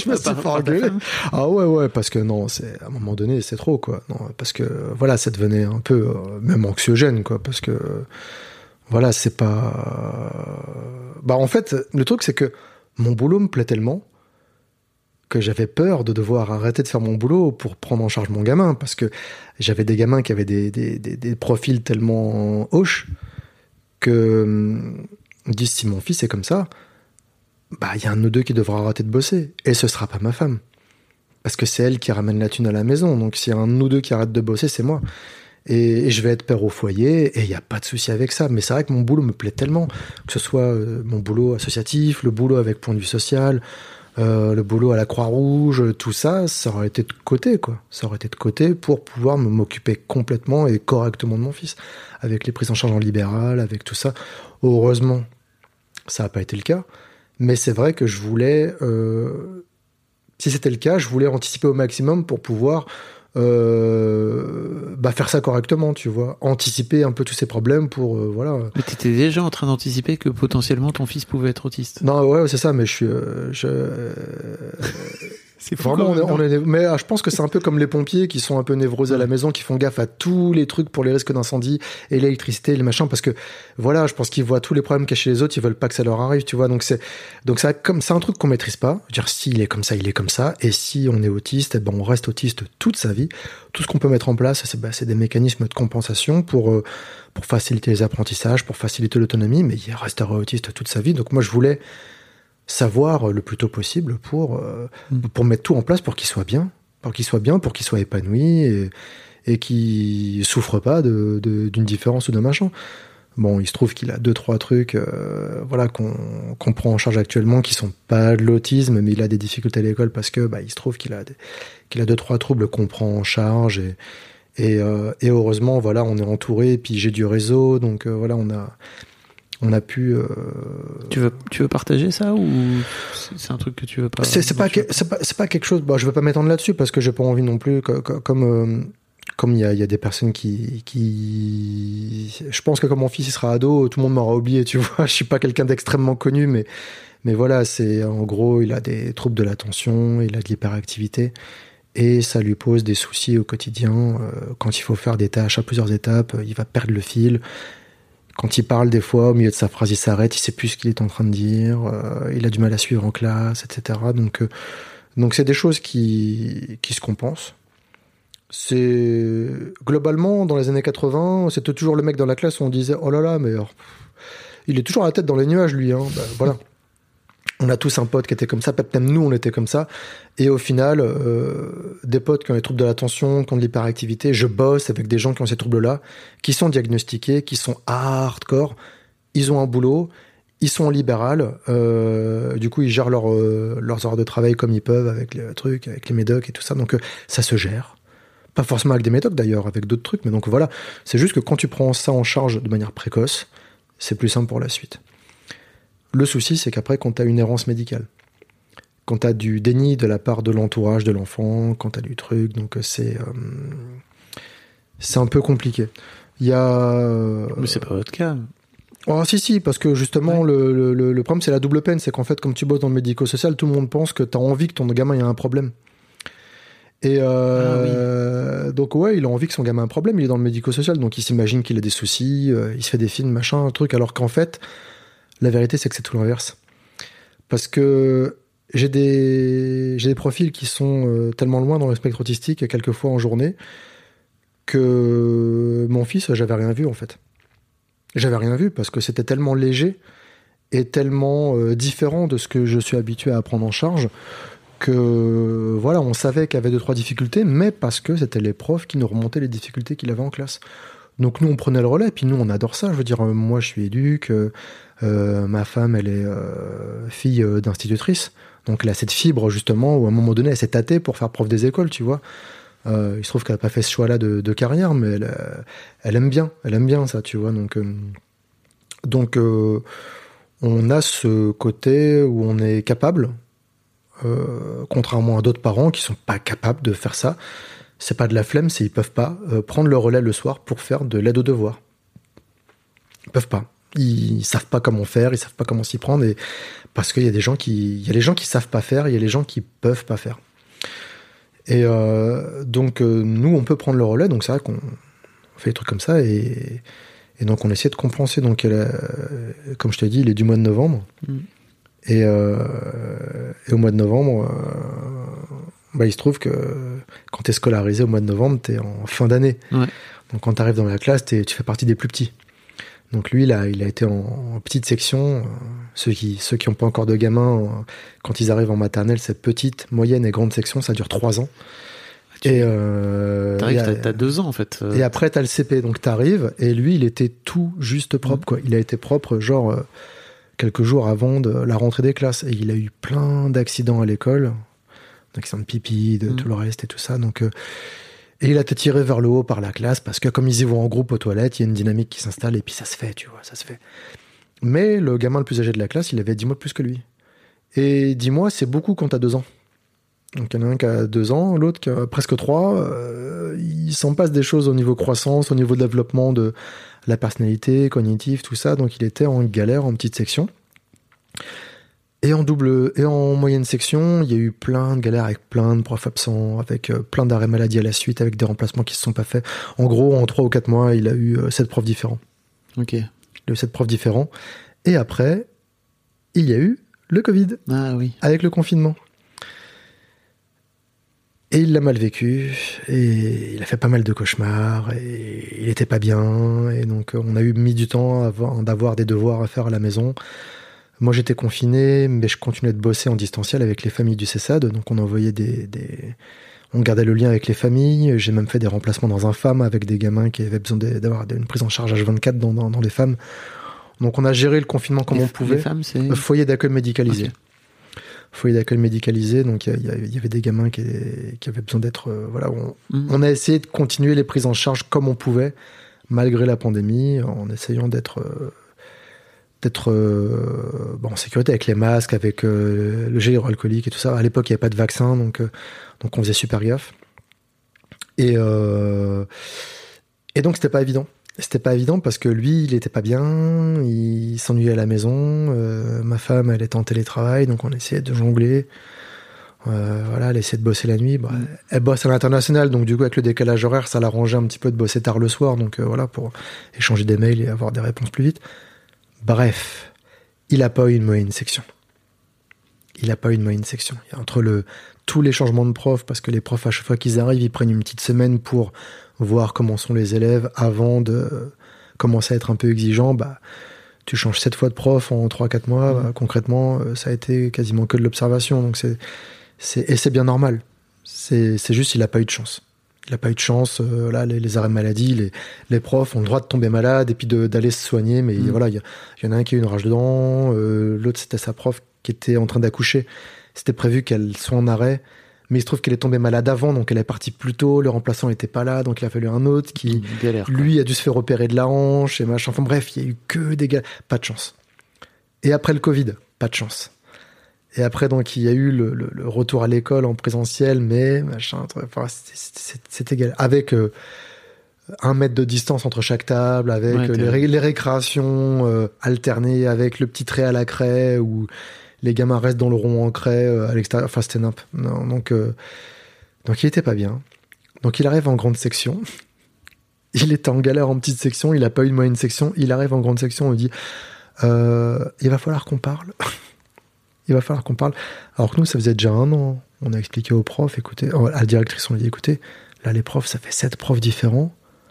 Ah ouais, parce que non, à un moment donné, c'est trop, quoi. Non, parce que voilà, ça devenait un peu même anxiogène, quoi, parce que voilà, c'est pas. En fait, le truc, c'est que mon boulot me plaît tellement que j'avais peur de devoir arrêter de faire mon boulot pour prendre en charge mon gamin, parce que j'avais des gamins qui avaient des profils tellement hoches que me disent, si mon fils est comme ça, il y a un ou deux qui devra arrêter de bosser, et ce sera pas ma femme, parce que c'est elle qui ramène la thune à la maison. Donc s'il y a un ou deux qui arrête de bosser, c'est moi, et je vais être père au foyer, et il y a pas de souci avec ça. Mais c'est vrai que mon boulot me plaît tellement, que ce soit mon boulot associatif, le boulot avec point de vue social, le boulot à la Croix-Rouge, tout ça, ça aurait été de côté, quoi. Ça aurait été de côté pour pouvoir m'occuper complètement et correctement de mon fils, avec les prises en charge en libéral, avec tout ça. Heureusement, ça n'a pas été le cas, mais c'est vrai que je voulais, si c'était le cas, je voulais anticiper au maximum pour pouvoir faire ça correctement, tu vois, anticiper un peu tous ces problèmes pour voilà. Mais t'étais déjà en train d'anticiper que potentiellement ton fils pouvait être autiste. Non, ouais, c'est ça, mais C'est fou. Vraiment, mais je pense que c'est un peu comme les pompiers qui sont un peu névrosés à la maison, qui font gaffe à tous les trucs pour les risques d'incendie et l'électricité, les machins, parce que voilà, je pense qu'ils voient tous les problèmes cachés les autres, ils veulent pas que ça leur arrive, tu vois. Donc c'est un truc qu'on maîtrise pas. Je veux dire, s'il est comme ça, il est comme ça. Et si on est autiste, eh ben on reste autiste toute sa vie. Tout ce qu'on peut mettre en place, c'est des mécanismes de compensation pour faciliter les apprentissages, pour faciliter l'autonomie, mais il restera autiste toute sa vie. Donc moi, je voulais savoir le plus tôt possible pour mettre tout en place pour qu'il soit bien, pour qu'il soit épanoui et qu'il souffre pas d'une différence ou d'un machin. Bon, il se trouve qu'il a 2-3 trucs qu'on prend en charge actuellement qui sont pas de l'autisme, mais il a des difficultés à l'école parce que il se trouve qu'il a 2-3 troubles qu'on prend en charge et heureusement voilà, on est entouré, et puis j'ai du réseau, donc voilà, on a pu. Tu veux partager ça, ou c'est un truc que tu veux pas? C'est pas quelque chose. Bon, je veux pas m'étendre là-dessus parce que j'ai pas envie non plus. Comme il y a des personnes qui. Je pense que quand mon fils il sera ado, tout le monde m'aura oublié. Tu vois, je suis pas quelqu'un d'extrêmement connu, mais voilà, c'est en gros, il a des troubles de l'attention, il a de l'hyperactivité. Et ça lui pose des soucis au quotidien. Quand il faut faire des tâches à plusieurs étapes, il va perdre le fil. Quand il parle, des fois, au milieu de sa phrase, il s'arrête, il sait plus ce qu'il est en train de dire, il a du mal à suivre en classe, etc. Donc c'est des choses qui se compensent. C'est globalement, dans les années 80, c'était toujours le mec dans la classe où on disait « Oh là là, mais il est toujours la tête dans les nuages, lui. » Voilà. On a tous un pote qui était comme ça, peut-être même nous, on était comme ça. Et au final, des potes qui ont des troubles de l'attention, qui ont de l'hyperactivité, je bosse avec des gens qui ont ces troubles-là, qui sont diagnostiqués, qui sont hardcore, ils ont un boulot, ils sont en libéral, du coup, ils gèrent leurs heures de travail comme ils peuvent, avec les trucs, avec les médocs et tout ça, donc ça se gère. Pas forcément avec des médocs d'ailleurs, avec d'autres trucs, mais donc voilà, c'est juste que quand tu prends ça en charge de manière précoce, c'est plus simple pour la suite. Le souci, c'est qu'après, quand tu as une errance médicale, quand tu as du déni de la part de l'entourage de l'enfant, quand tu as du truc, donc c'est un peu compliqué. Il y a... Mais c'est pas votre cas. Oh, si, parce que justement, ouais. Le problème, c'est la double peine. C'est qu'en fait, comme tu bosses dans le médico-social, tout le monde pense que tu as envie que ton gamin ait un problème. Et oui. Donc ouais, il a envie que son gamin ait un problème, il est dans le médico-social, donc il s'imagine qu'il a des soucis, il se fait des films, machin, un truc, alors qu'en fait... La vérité, c'est que c'est tout l'inverse. Parce que j'ai des profils qui sont tellement loin dans le spectre autistique, quelquefois en journée, que mon fils, j'avais rien vu, en fait. J'avais rien vu parce que c'était tellement léger et tellement différent de ce que je suis habitué à prendre en charge que, voilà, on savait qu'il y avait 2-3 difficultés, mais parce que c'était les profs qui nous remontaient les difficultés qu'il avait en classe. Donc nous, on prenait le relais, puis nous, on adore ça. Je veux dire, moi, je suis éduque, ma femme, elle est fille d'institutrice. Donc elle a cette fibre, justement, où à un moment donné, elle s'est tâtée pour faire prof des écoles, tu vois. Il se trouve qu'elle n'a pas fait ce choix-là de carrière, mais elle aime bien ça, tu vois. Donc on a ce côté où on est capable, contrairement à d'autres parents qui sont pas capables de faire ça. C'est pas de la flemme, c'est ils peuvent pas prendre le relais le soir pour faire de l'aide aux devoirs. Ils peuvent pas. Ils savent pas comment faire, ils savent pas comment s'y prendre, et parce qu'il y a des gens il y a les gens qui savent pas faire, il y a les gens qui peuvent pas faire. Et donc nous on peut prendre le relais, donc c'est vrai qu'on fait des trucs comme ça, et donc on essaie de compenser. Donc comme je t'ai dit, il est du mois de novembre, et au mois de novembre. Il se trouve que quand t'es scolarisé au mois de novembre, t'es en fin d'année. Ouais. Donc quand t'arrives dans la classe, tu fais partie des plus petits. Donc lui, là, il a été en petite section. Ceux qui n'ont pas encore de gamins, quand ils arrivent en maternelle, cette petite, moyenne et grande section, ça dure 3 ans. T'arrives, t'as 2 ans en fait. Et après, t'as le CP, donc t'arrives, et lui, il était tout juste propre, quoi. Il a été propre, genre, quelques jours avant de la rentrée des classes. Et il a eu plein d'accidents à l'école. D'accidents de pipi, de tout le reste et tout ça. Donc, et il a été tiré vers le haut par la classe parce que comme ils y vont en groupe aux toilettes, il y a une dynamique qui s'installe et puis ça se fait, tu vois, ça se fait. Mais le gamin le plus âgé de la classe, il avait 10 mois de plus que lui. Et 10 mois, c'est beaucoup quand t'as 2 ans. Donc il y en a un qui a 2 ans, l'autre qui a presque 3. Il s'en passe des choses au niveau croissance, au niveau développement de la personnalité, cognitive, tout ça. Donc il était en galère, en petite section. Et en moyenne section, il y a eu plein de galères avec plein de profs absents, avec plein d'arrêts maladie à la suite, avec des remplacements qui se sont pas faits. En gros, en 3 ou 4 mois, il a eu 7 profs différents. Ok. Il a eu 7 profs différents. Et après, il y a eu le Covid. Ah oui. Avec le confinement. Et il l'a mal vécu, et il a fait pas mal de cauchemars, et il était pas bien, et donc on a mis du temps avant d'avoir des devoirs à faire à la maison. Moi j'étais confiné, mais je continuais de bosser en distanciel avec les familles du CESAD, donc on envoyait on gardait le lien avec les familles. J'ai même fait des remplacements dans un FAM avec des gamins qui avaient besoin d'avoir une prise en charge H24 dans les FAM. Donc on a géré le confinement comme on pouvait. Les FAM, c'est... Foyer d'accueil médicalisé. Okay. Foyer d'accueil médicalisé, donc il y avait des gamins qui avaient besoin d'être... On a essayé de continuer les prises en charge comme on pouvait, malgré la pandémie, en essayant d'être en sécurité avec les masques, avec le gel hydroalcoolique et tout ça. À l'époque, il n'y avait pas de vaccin, donc on faisait super gaffe. Et donc, c'était pas évident. C'était pas évident parce que lui, il était pas bien, il s'ennuyait à la maison, ma femme, elle était en télétravail, donc on essayait de jongler. Elle essayait de bosser la nuit. Elle bosse à l'international, donc du coup, avec le décalage horaire, ça l'arrangeait un petit peu de bosser tard le soir, donc pour échanger des mails et avoir des réponses plus vite. Bref, il a pas eu une moyenne section. Entre tous les changements de profs, parce que les profs, à chaque fois qu'ils arrivent, ils prennent une petite semaine pour voir comment sont les élèves avant de commencer à être un peu exigeant. Tu changes 7 fois de prof en 3-4 mois. Concrètement, ça a été quasiment que de l'observation. Donc c'est bien normal. C'est juste, il n'a pas eu de chance. Il n'a pas eu de chance. Là, les arrêts maladie, les profs ont le droit de tomber malade et puis d'aller se soigner. Mais il y en a un qui a eu une rage de dents. L'autre, c'était sa prof qui était en train d'accoucher. C'était prévu qu'elle soit en arrêt. Mais il se trouve qu'elle est tombée malade avant, donc elle est partie plus tôt, le remplaçant n'était pas là, donc il a fallu un autre qui, lui, a dû se faire opérer de la hanche et machin. Enfin bref, il y a eu que des gars. Pas de chance. Et après le Covid, pas de chance. Et après, donc, il y a eu le retour à l'école en présentiel, mais machin, enfin, c'était égal. Avec 1 mètre de distance entre chaque table, avec les récréations alternées, avec le petit trait à la craie, où les gamins restent dans le rond en craie à l'extérieur. Enfin, c'était nimp. Non, donc il était pas bien. Donc il arrive en grande section. Il était en galère en petite section. Il a pas eu de moyenne section. Il arrive en grande section. On lui dit il va falloir qu'on parle. Alors que nous, ça faisait déjà 1 an. On a expliqué aux profs, écoutez, à la directrice, on lui dit, écoutez, là, les profs, ça fait 7 profs différents.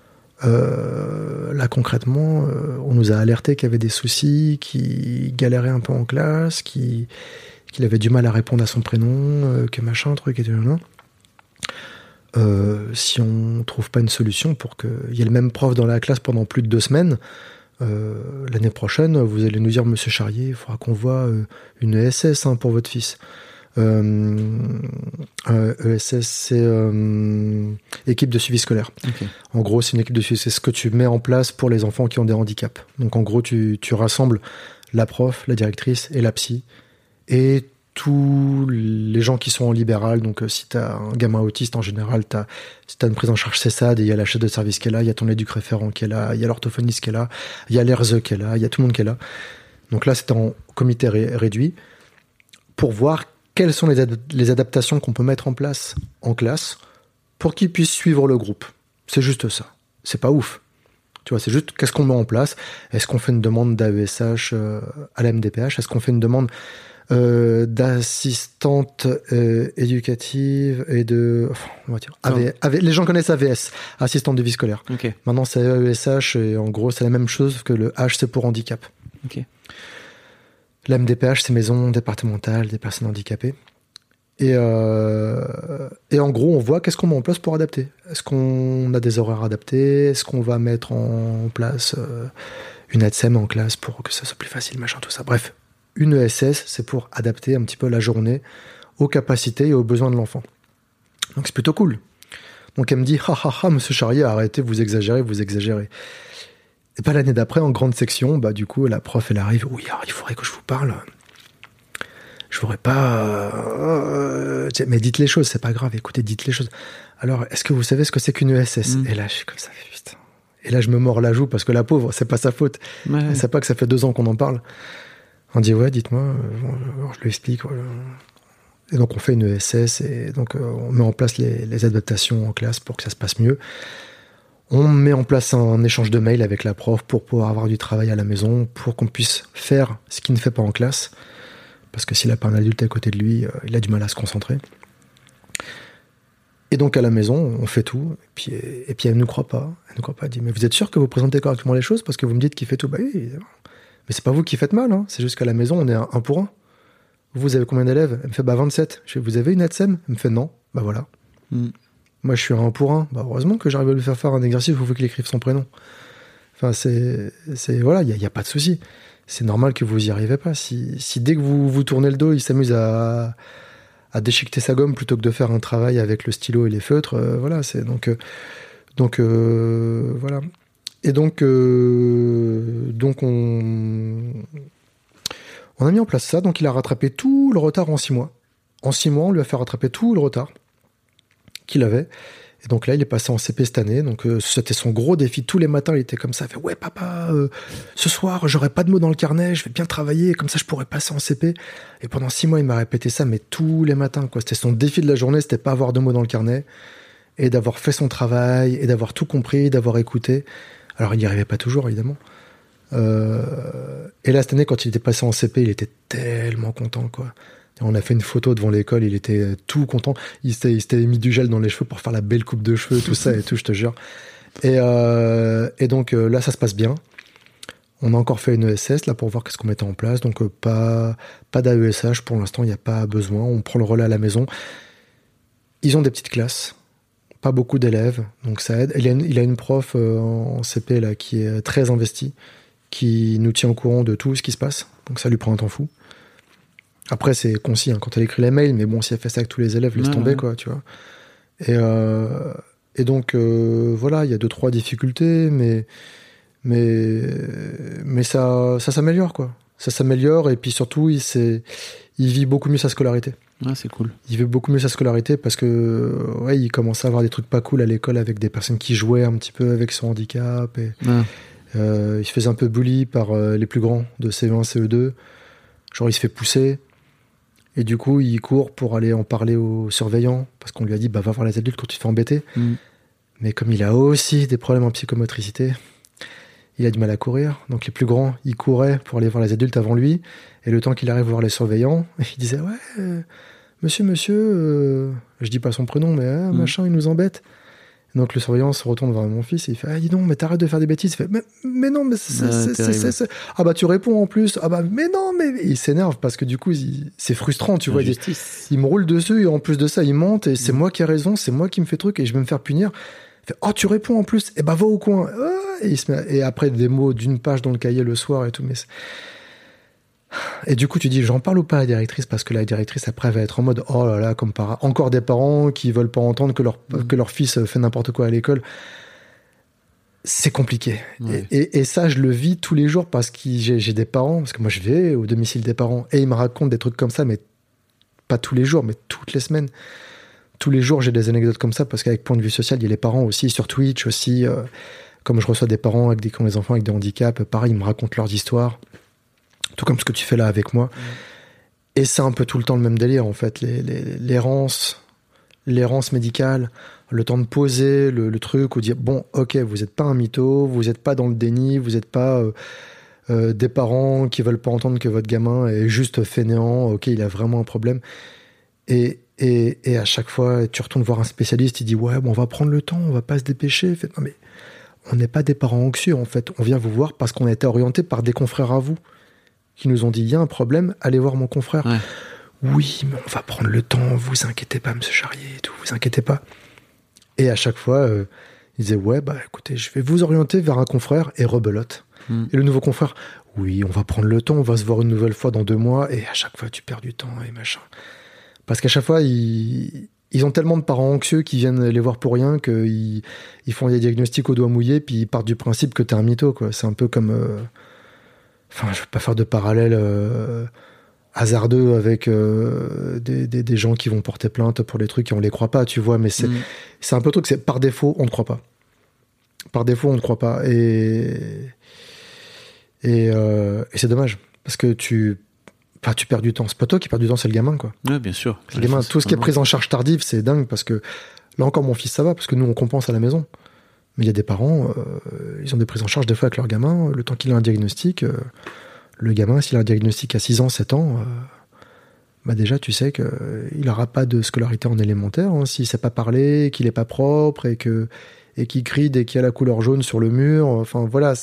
Là, concrètement, on nous a alerté qu'il y avait des soucis, qu'il galérait un peu en classe, qu'il avait du mal à répondre à son prénom, que machin, truc et tout. Si on trouve pas une solution pour qu'il y ait le même prof dans la classe pendant plus de 2 semaines, l'année prochaine, vous allez nous dire, monsieur Charrier, il faudra qu'on voit une ESS pour votre fils. ESS, c'est équipe de suivi scolaire. Okay. En gros, c'est une équipe de suivi. C'est ce que tu mets en place pour les enfants qui ont des handicaps. Donc, en gros, tu rassembles la prof, la directrice et la psy et tous les gens qui sont en libéral. Donc, si tu as un gamin autiste, en général, si tu as une prise en charge CESAD, il y a la chef de service qui est là, il y a ton éduc référent qui est là, il y a l'orthophoniste qui est là, il y a l'ERZE qui est là, il y a tout le monde qui est là. Donc là, c'est en comité réduit pour voir quelles sont les adaptations qu'on peut mettre en place en classe pour qu'ils puissent suivre le groupe. C'est juste ça. C'est pas ouf. Tu vois, c'est juste qu'est-ce qu'on met en place. Est-ce qu'on fait une demande d'AESH à la MDPH? Est-ce qu'on fait une demande d'assistante éducative et de... on va dire, les gens connaissent AVS, assistante de vie scolaire. Okay. Maintenant, c'est AESH et en gros, c'est la même chose que le H, c'est pour handicap. Okay. La MDPH, c'est maison départementale des personnes handicapées. Et en gros, on voit qu'est-ce qu'on met en place pour adapter. Est-ce qu'on a des horaires adaptés? Est-ce qu'on va mettre en place une ATSEM en classe pour que ça soit plus facile, machin, tout ça. Bref, une ESS, c'est pour adapter un petit peu la journée aux capacités et aux besoins de l'enfant. Donc c'est plutôt cool. Donc elle me dit, monsieur Charrier, arrêtez, vous exagérez. Et pas l'année d'après, en grande section, du coup, la prof, elle arrive. Oui, alors, il faudrait que je vous parle. Je voudrais pas... mais dites les choses, c'est pas grave. Écoutez, dites les choses. Alors, est-ce que vous savez ce que c'est qu'une ESS? Et là, je suis comme ça, putain. Et là, je me mords la joue parce que la pauvre, c'est pas sa faute. Ouais. Elle sait pas que ça fait 2 ans qu'on en parle. On dit ouais, dites-moi. Alors, je lui explique. Voilà. Et donc on fait une ESS et donc on met en place les adaptations en classe pour que ça se passe mieux. On met en place un échange de mails avec la prof pour pouvoir avoir du travail à la maison, pour qu'on puisse faire ce qu'il ne fait pas en classe. Parce que s'il n'a pas un adulte à côté de lui, il a du mal à se concentrer. Et donc à la maison, on fait tout. Et puis elle ne croit pas. Elle ne croit pas. Elle dit, mais vous êtes sûr que vous présentez correctement les choses parce que vous me dites qu'il fait tout? Bah oui. Mais c'est pas vous qui faites mal. Hein. C'est juste qu'à la maison, on est un pour un. Vous avez combien d'élèves? Elle me fait, 27. Je fais, vous avez une ATSEM? Elle me fait, non. Bah voilà. Moi, je suis un pour un. Bah heureusement que j'arrive à lui faire un exercice où il faut qu'il écrive son prénom. Enfin, voilà, il y a pas de souci. C'est normal que vous y arrivez pas. Si dès que vous tournez le dos, il s'amuse à déchiqueter sa gomme plutôt que de faire un travail avec le stylo et les feutres, voilà, c'est donc voilà. Et donc on a mis en place ça. Donc il a rattrapé tout le retard en 6 mois. En 6 mois, on lui a fait rattraper tout le retard qu'il avait. Et donc là, il est passé en CP cette année. Donc c'était son gros défi. Tous les matins, il était comme ça. Il fait, ouais, papa, ce soir, j'aurai pas de mots dans le carnet. Je vais bien travailler. Comme ça, je pourrai passer en CP. Et pendant 6 mois, il m'a répété ça, mais tous les matins, quoi. C'était son défi de la journée. C'était pas avoir de mots dans le carnet. Et d'avoir fait son travail. Et d'avoir tout compris. D'avoir écouté. Alors, il n'y arrivait pas toujours, évidemment. Et là, cette année, quand il était passé en CP, il était tellement content, quoi. On a fait une photo devant l'école, il était tout content. Il s'était mis du gel dans les cheveux pour faire la belle coupe de cheveux, tout ça et tout, je te jure. Et donc là, ça se passe bien. On a encore fait une ESS là pour voir qu'est-ce qu'on mettait en place. Donc pas d'AESH pour l'instant, il n'y a pas besoin. On prend le relais à la maison. Ils ont des petites classes, pas beaucoup d'élèves, donc ça aide. Il a une prof en CP là qui est très investie, qui nous tient au courant de tout ce qui se passe. Donc ça lui prend un temps fou. Après, c'est concis hein, quand elle écrit les mails, mais bon, si elle fait ça avec tous les élèves, laisse tomber, quoi, tu vois. Et donc, voilà, il y a 2-3 difficultés, mais ça s'améliore, quoi. Ça s'améliore, et puis surtout, il vit beaucoup mieux sa scolarité. Ah, c'est cool. Il vit beaucoup mieux sa scolarité parce que, ouais, il commençait à avoir des trucs pas cool à l'école avec des personnes qui jouaient un petit peu avec son handicap, et il se faisait un peu bully par les plus grands de CE1, CE2. Genre, il se fait pousser. Et du coup, il court pour aller en parler aux surveillants, parce qu'on lui a dit, va voir les adultes quand tu te fais embêter. Mais comme il a aussi des problèmes en psychomotricité, il a du mal à courir. Donc les plus grands, ils couraient pour aller voir les adultes avant lui. Et le temps qu'il arrive voir les surveillants, il disait, ouais, monsieur, je dis pas son prénom, mais machin, il nous embête. Donc le surveillant se retourne vers mon fils et il fait, ah dis donc, mais t'arrêtes de faire des bêtises. Il fait, mais non, mais c'est ah bah tu réponds en plus. Ah bah mais non, mais il s'énerve parce que du coup c'est frustrant, tu vois. Il me roule dessus et en plus de ça il monte et c'est moi qui ai raison, c'est moi qui me fais truc et je vais me faire punir. Il fait, oh tu réponds en plus, et bah va au coin. Et après des mots d'une page dans le cahier le soir et tout, mais et du coup, tu dis, j'en parle ou pas à la directrice, parce que la directrice, après, va être en mode, oh là là, comme par encore des parents qui veulent pas entendre que leur fils fait n'importe quoi à l'école. C'est compliqué. Ouais. Et ça, je le vis tous les jours parce que j'ai des parents, parce que moi, je vais au domicile des parents et ils me racontent des trucs comme ça, mais pas tous les jours, mais toutes les semaines. Tous les jours, j'ai des anecdotes comme ça parce qu'avec point de vue social, il y a les parents aussi sur Twitch aussi. Comme je reçois des parents qui ont des enfants avec des handicaps, pareil, ils me racontent leurs histoires. Tout comme ce que tu fais là avec moi. Et c'est un peu tout le temps le même délire, en fait. L'errance médicale, le temps de poser le truc, ou dire, bon, ok, vous n'êtes pas un mytho, vous n'êtes pas dans le déni, vous n'êtes pas des parents qui veulent pas entendre que votre gamin est juste fainéant, ok, il a vraiment un problème. Et à chaque fois, tu retournes voir un spécialiste, il dit, ouais, bon, on va prendre le temps, on va pas se dépêcher. Fait, non, mais on n'est pas des parents anxieux, en fait. On vient vous voir parce qu'on a été orientés par des confrères à vous, qui nous ont dit, il y a un problème, allez voir mon confrère. Ouais. Oui, mais on va prendre le temps, vous inquiétez pas, monsieur Charrier, et tout, vous inquiétez pas. Et à chaque fois, il disait, ouais, bah écoutez, je vais vous orienter vers un confrère, et rebelote. Et le nouveau confrère, oui, on va prendre le temps, on va se voir une nouvelle fois dans 2 mois, et à chaque fois, tu perds du temps, et machin. Parce qu'à chaque fois, ils ont tellement de parents anxieux qui viennent les voir pour rien, qu'ils font des diagnostics au doigt mouillé, puis ils partent du principe que t'es un mytho, quoi. C'est un peu comme... Enfin, je ne veux pas faire de parallèle hasardeux avec des gens qui vont porter plainte pour des trucs et on ne les croit pas, tu vois, mais c'est un peu le truc, c'est par défaut, on ne croit pas. Par défaut, on ne croit pas. Et c'est dommage, Parce que tu perds du temps. C'est pas toi qui perds du temps, c'est le gamin, quoi. Ouais, bien sûr. Le gamin, tout ce qui est prise en charge tardive, c'est dingue parce que là encore, mon fils, ça va parce que nous, on compense à la maison. Mais il y a des parents, ils ont des prises en charge des fois avec leur gamin. Le temps qu'il a un diagnostic, le gamin, s'il a un diagnostic à 6 ans, 7 ans, déjà, tu sais qu'il n'aura pas de scolarité en élémentaire. Hein, s'il ne sait pas parler, qu'il n'est pas propre et qu'il crie dès qu'il y a la couleur jaune sur le mur. Enfin, voilà,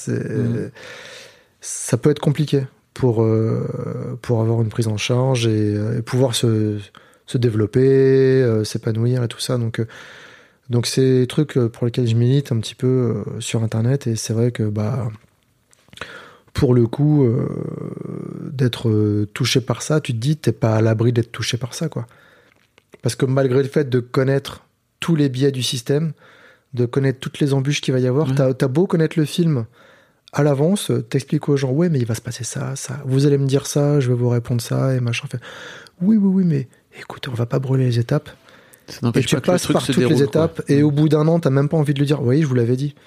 ça peut être compliqué pour avoir une prise en charge et pouvoir se développer, s'épanouir et tout ça. Donc c'est des trucs pour lesquels je milite un petit peu sur Internet, et c'est vrai que pour le coup d'être touché par ça, tu te dis t'es pas à l'abri d'être touché par ça, quoi. Parce que malgré le fait de connaître tous les biais du système, de connaître toutes les embûches qu'il va y avoir, t'as beau connaître le film à l'avance, t'expliques aux gens, ouais, mais il va se passer ça, vous allez me dire ça, je vais vous répondre ça, et machin. Oui, mais écoute, on va pas brûler les étapes. Et tu passes par toutes les étapes, et au bout d'un an, t'as même pas envie de lui dire, oui, je vous l'avais dit.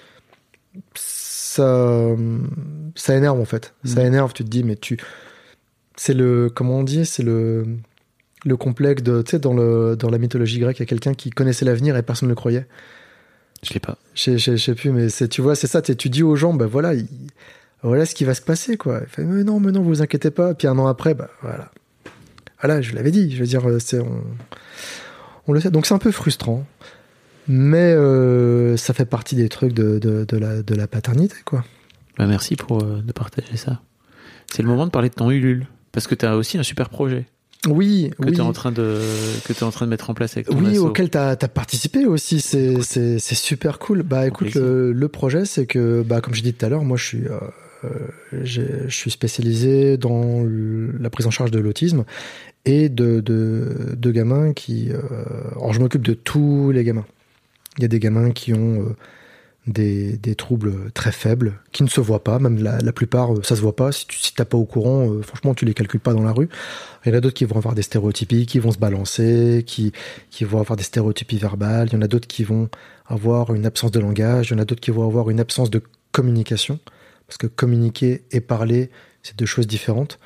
Ça énerve, en fait. Ça énerve, tu te dis, mais c'est le, comment on dit, c'est le complexe de, tu sais, dans la mythologie grecque, il y a quelqu'un qui connaissait l'avenir et personne ne le croyait. Je sais pas. Je sais plus, mais tu vois, c'est ça, tu dis aux gens, voilà, voilà ce qui va se passer, quoi. Il fait, mais non, vous inquiétez pas. Puis un an après, voilà. Voilà, je l'avais dit, je veux dire, on le sait. Donc c'est un peu frustrant, mais ça fait partie des trucs de la paternité, quoi. Merci de partager ça. C'est le moment de parler de ton Ulule, parce que tu as aussi un super projet. Oui. Que tu es en train de mettre en place avec ton asso. Oui, auquel tu as participé aussi. C'est super cool. Écoute, le projet, c'est que, comme je dis tout à l'heure, moi, je suis spécialisé dans la prise en charge de l'autisme et de gamins qui... alors, je m'occupe de tous les gamins. Il y a des gamins qui ont des troubles très faibles, qui ne se voient pas, même la plupart, ça se voit pas. Si t'as pas au courant, franchement, tu les calcules pas dans la rue. Il y en a d'autres qui vont avoir des stéréotypies, qui vont se balancer, qui vont avoir des stéréotypies verbales. Il y en a d'autres qui vont avoir une absence de langage. Il y en a d'autres qui vont avoir une absence de communication. Parce que communiquer et parler, c'est deux choses différentes.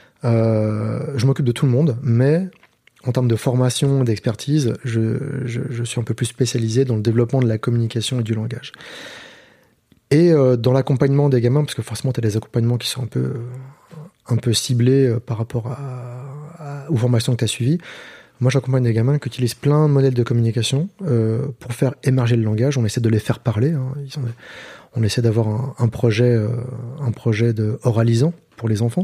Je m'occupe de tout le monde, mais en termes de formation, d'expertise, je suis un peu plus spécialisé dans le développement de la communication et du langage. Et dans l'accompagnement des gamins, parce que forcément, tu as des accompagnements qui sont un peu ciblés par rapport aux formations que tu as suivies. Moi, j'accompagne des gamins qui utilisent plein de modèles de communication pour faire émerger le langage. On essaie de les faire parler. Hein. On essaie d'avoir un projet de oralisant pour les enfants.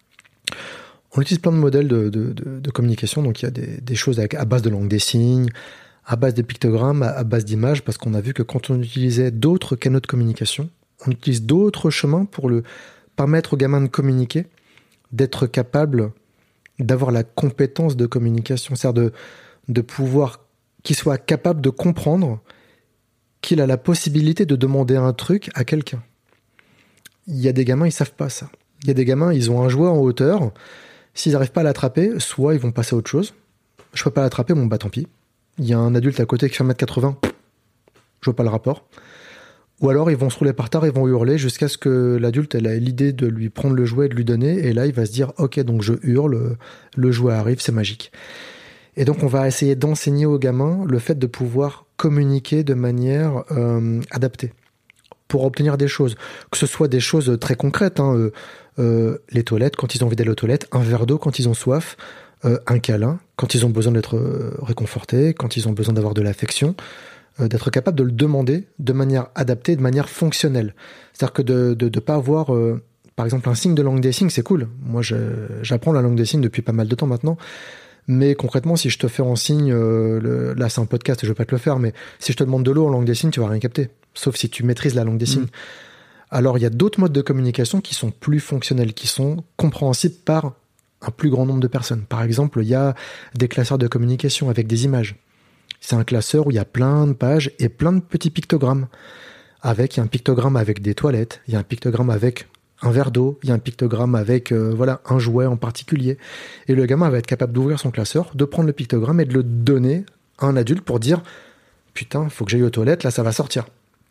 On utilise plein de modèles de communication, donc il y a des choses à base de langue des signes, à base de pictogrammes, à base d'images, parce qu'on a vu que quand on utilisait d'autres canaux de communication, on utilise d'autres chemins pour permettre aux gamins de communiquer, d'être capable d'avoir la compétence de communication, c'est-à-dire de pouvoir, qu'il soit capable de comprendre qu'il a la possibilité de demander un truc à quelqu'un. Il y a des gamins, ils savent pas ça. Il y a des gamins, ils ont un jouet en hauteur. S'ils n'arrivent pas à l'attraper, soit ils vont passer à autre chose. Je peux pas l'attraper, bon tant pis. Il y a un adulte à côté qui fait 1m80, je vois pas le rapport. Ou alors ils vont se rouler par terre, ils vont hurler jusqu'à ce que l'adulte ait l'idée de lui prendre le jouet et de lui donner. Et là, il va se dire, ok, donc je hurle, le jouet arrive, c'est magique. Et donc on va essayer d'enseigner aux gamins le fait de pouvoir communiquer de manière adaptée pour obtenir des choses. Que ce soit des choses très concrètes, les toilettes, quand ils ont envie d'aller aux toilettes, un verre d'eau quand ils ont soif, un câlin, quand ils ont besoin d'être réconfortés, quand ils ont besoin d'avoir de l'affection, d'être capable de le demander de manière adaptée, de manière fonctionnelle. C'est-à-dire que de pas avoir, par exemple, un signe de langue des signes, c'est cool. Moi, j'apprends la langue des signes depuis pas mal de temps maintenant. Mais concrètement, si je te fais en signe, là c'est un podcast, je vais pas te le faire, mais si je te demande de l'eau en langue des signes, tu vas rien capter. Sauf si tu maîtrises la langue des signes. Alors, il y a d'autres modes de communication qui sont plus fonctionnels, qui sont compréhensibles par un plus grand nombre de personnes. Par exemple, il y a des classeurs de communication avec des images. C'est un classeur où il y a plein de pages et plein de petits pictogrammes. Il y a un pictogramme avec des toilettes, il y a un pictogramme avec un verre d'eau, il y a un pictogramme avec un jouet en particulier. Et le gamin va être capable d'ouvrir son classeur, de prendre le pictogramme et de le donner à un adulte pour dire « Putain, faut que j'aille aux toilettes, là ça va sortir ».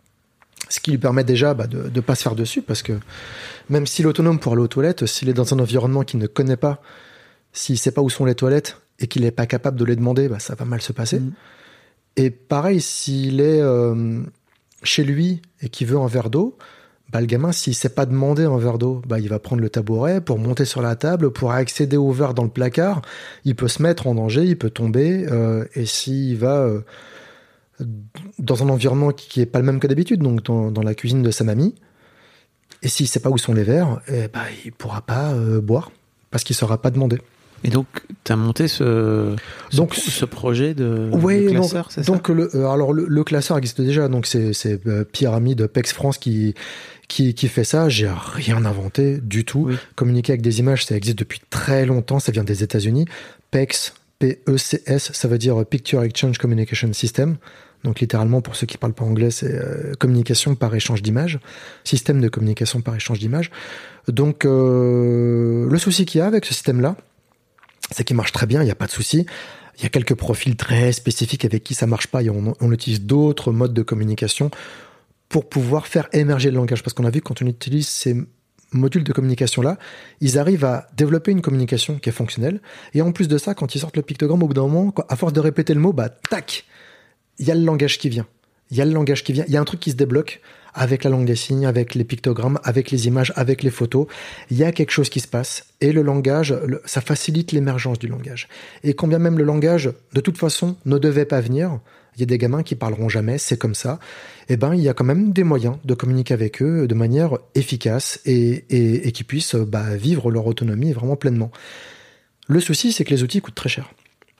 Ce qui lui permet déjà de ne pas se faire dessus, parce que même s'il est autonome pour aller aux toilettes, s'il est dans un environnement qu'il ne connaît pas, s'il ne sait pas où sont les toilettes et qu'il n'est pas capable de les demander, ça va mal se passer. Et pareil, s'il est chez lui et qu'il veut un verre d'eau, le gamin, s'il ne sait pas demander un verre d'eau, il va prendre le tabouret pour monter sur la table, pour accéder au verre dans le placard. Il peut se mettre en danger, il peut tomber. Et s'il va dans un environnement qui n'est pas le même que d'habitude, donc dans la cuisine de sa mamie, et s'il ne sait pas où sont les verres, il ne pourra pas boire parce qu'il ne saura pas demander. Et donc, tu as monté ce projet de classeur, c'est ça? Donc, le classeur existe déjà. Donc, c'est Pierre-Ami de PEX France qui fait ça. J'ai rien inventé du tout. Oui. Communiquer avec des images, ça existe depuis très longtemps. Ça vient des États-Unis. PECS, P-E-C-S, ça veut dire Picture Exchange Communication System. Donc, littéralement, pour ceux qui parlent pas anglais, c'est communication par échange d'images. Système de communication par échange d'images. Donc, le souci qu'il y a avec ce système-là, c'est qu'il marche très bien, il n'y a pas de souci. Il y a quelques profils très spécifiques avec qui ça marche pas et on utilise d'autres modes de communication pour pouvoir faire émerger le langage. Parce qu'on a vu que quand on utilise ces modules de communication-là, ils arrivent à développer une communication qui est fonctionnelle. Et en plus de ça, quand ils sortent le pictogramme, au bout d'un moment, à force de répéter le mot, tac, il y a le langage qui vient. Il y a un truc qui se débloque avec la langue des signes, avec les pictogrammes, avec les images, avec les photos. Il y a quelque chose qui se passe. Et le langage, ça facilite l'émergence du langage. Et quand bien même le langage, de toute façon, ne devait pas venir, il y a des gamins qui parleront jamais, c'est comme ça, il y a quand même des moyens de communiquer avec eux de manière efficace et qui puissent vivre leur autonomie vraiment pleinement. Le souci, c'est que les outils coûtent très cher.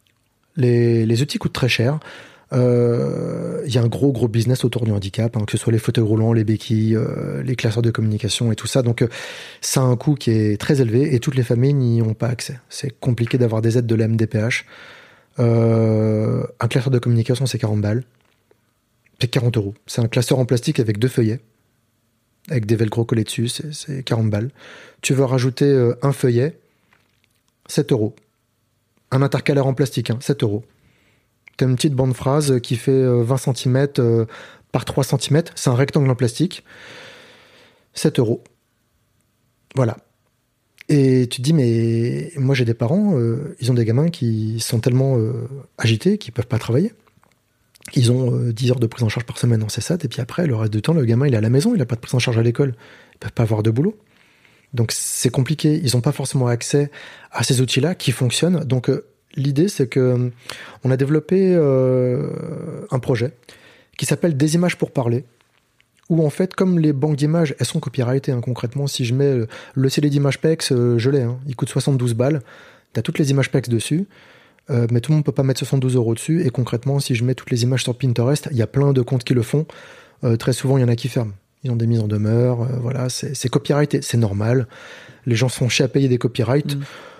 Les outils coûtent très cher. Il y a un gros business autour du handicap, que ce soit les fauteuils roulants, les béquilles, les classeurs de communication et tout ça. Donc, ça a un coût qui est très élevé et toutes les familles n'y ont pas accès. C'est compliqué d'avoir des aides de la MDPH. Un classeur de communication, c'est 40 balles. C'est 40 €. C'est un classeur en plastique avec 2 feuillets, avec des velcro collés dessus, c'est 40 balles. Tu veux rajouter un feuillet, 7 €. Un intercalaire en plastique, 7 €. T'as une petite bande phrase qui fait 20 cm par 3 cm. C'est un rectangle en plastique. 7 €. Voilà. Et tu te dis, mais moi j'ai des parents, ils ont des gamins qui sont tellement agités qu'ils peuvent pas travailler. Ils ont 10 heures de prise en charge par semaine en CESAT, et puis après, le reste du temps, le gamin il est à la maison, il a pas de prise en charge à l'école. Ils peuvent pas avoir de boulot. Donc c'est compliqué. Ils ont pas forcément accès à ces outils-là qui fonctionnent. Donc l'idée, c'est que on a développé un projet qui s'appelle Des images pour parler, où en fait, comme les banques d'images, elles sont copyrightées, concrètement. Si je mets le CD d'images PEX, je l'ai, il coûte 72 balles. T'as toutes les images PEX dessus, mais tout le monde peut pas mettre 72 € dessus. Et concrètement, si je mets toutes les images sur Pinterest, il y a plein de comptes qui le font. Très souvent, il y en a qui ferment. Ils ont des mises en demeure, voilà, c'est copyrighté, c'est normal. Les gens se font chier à payer des copyrights.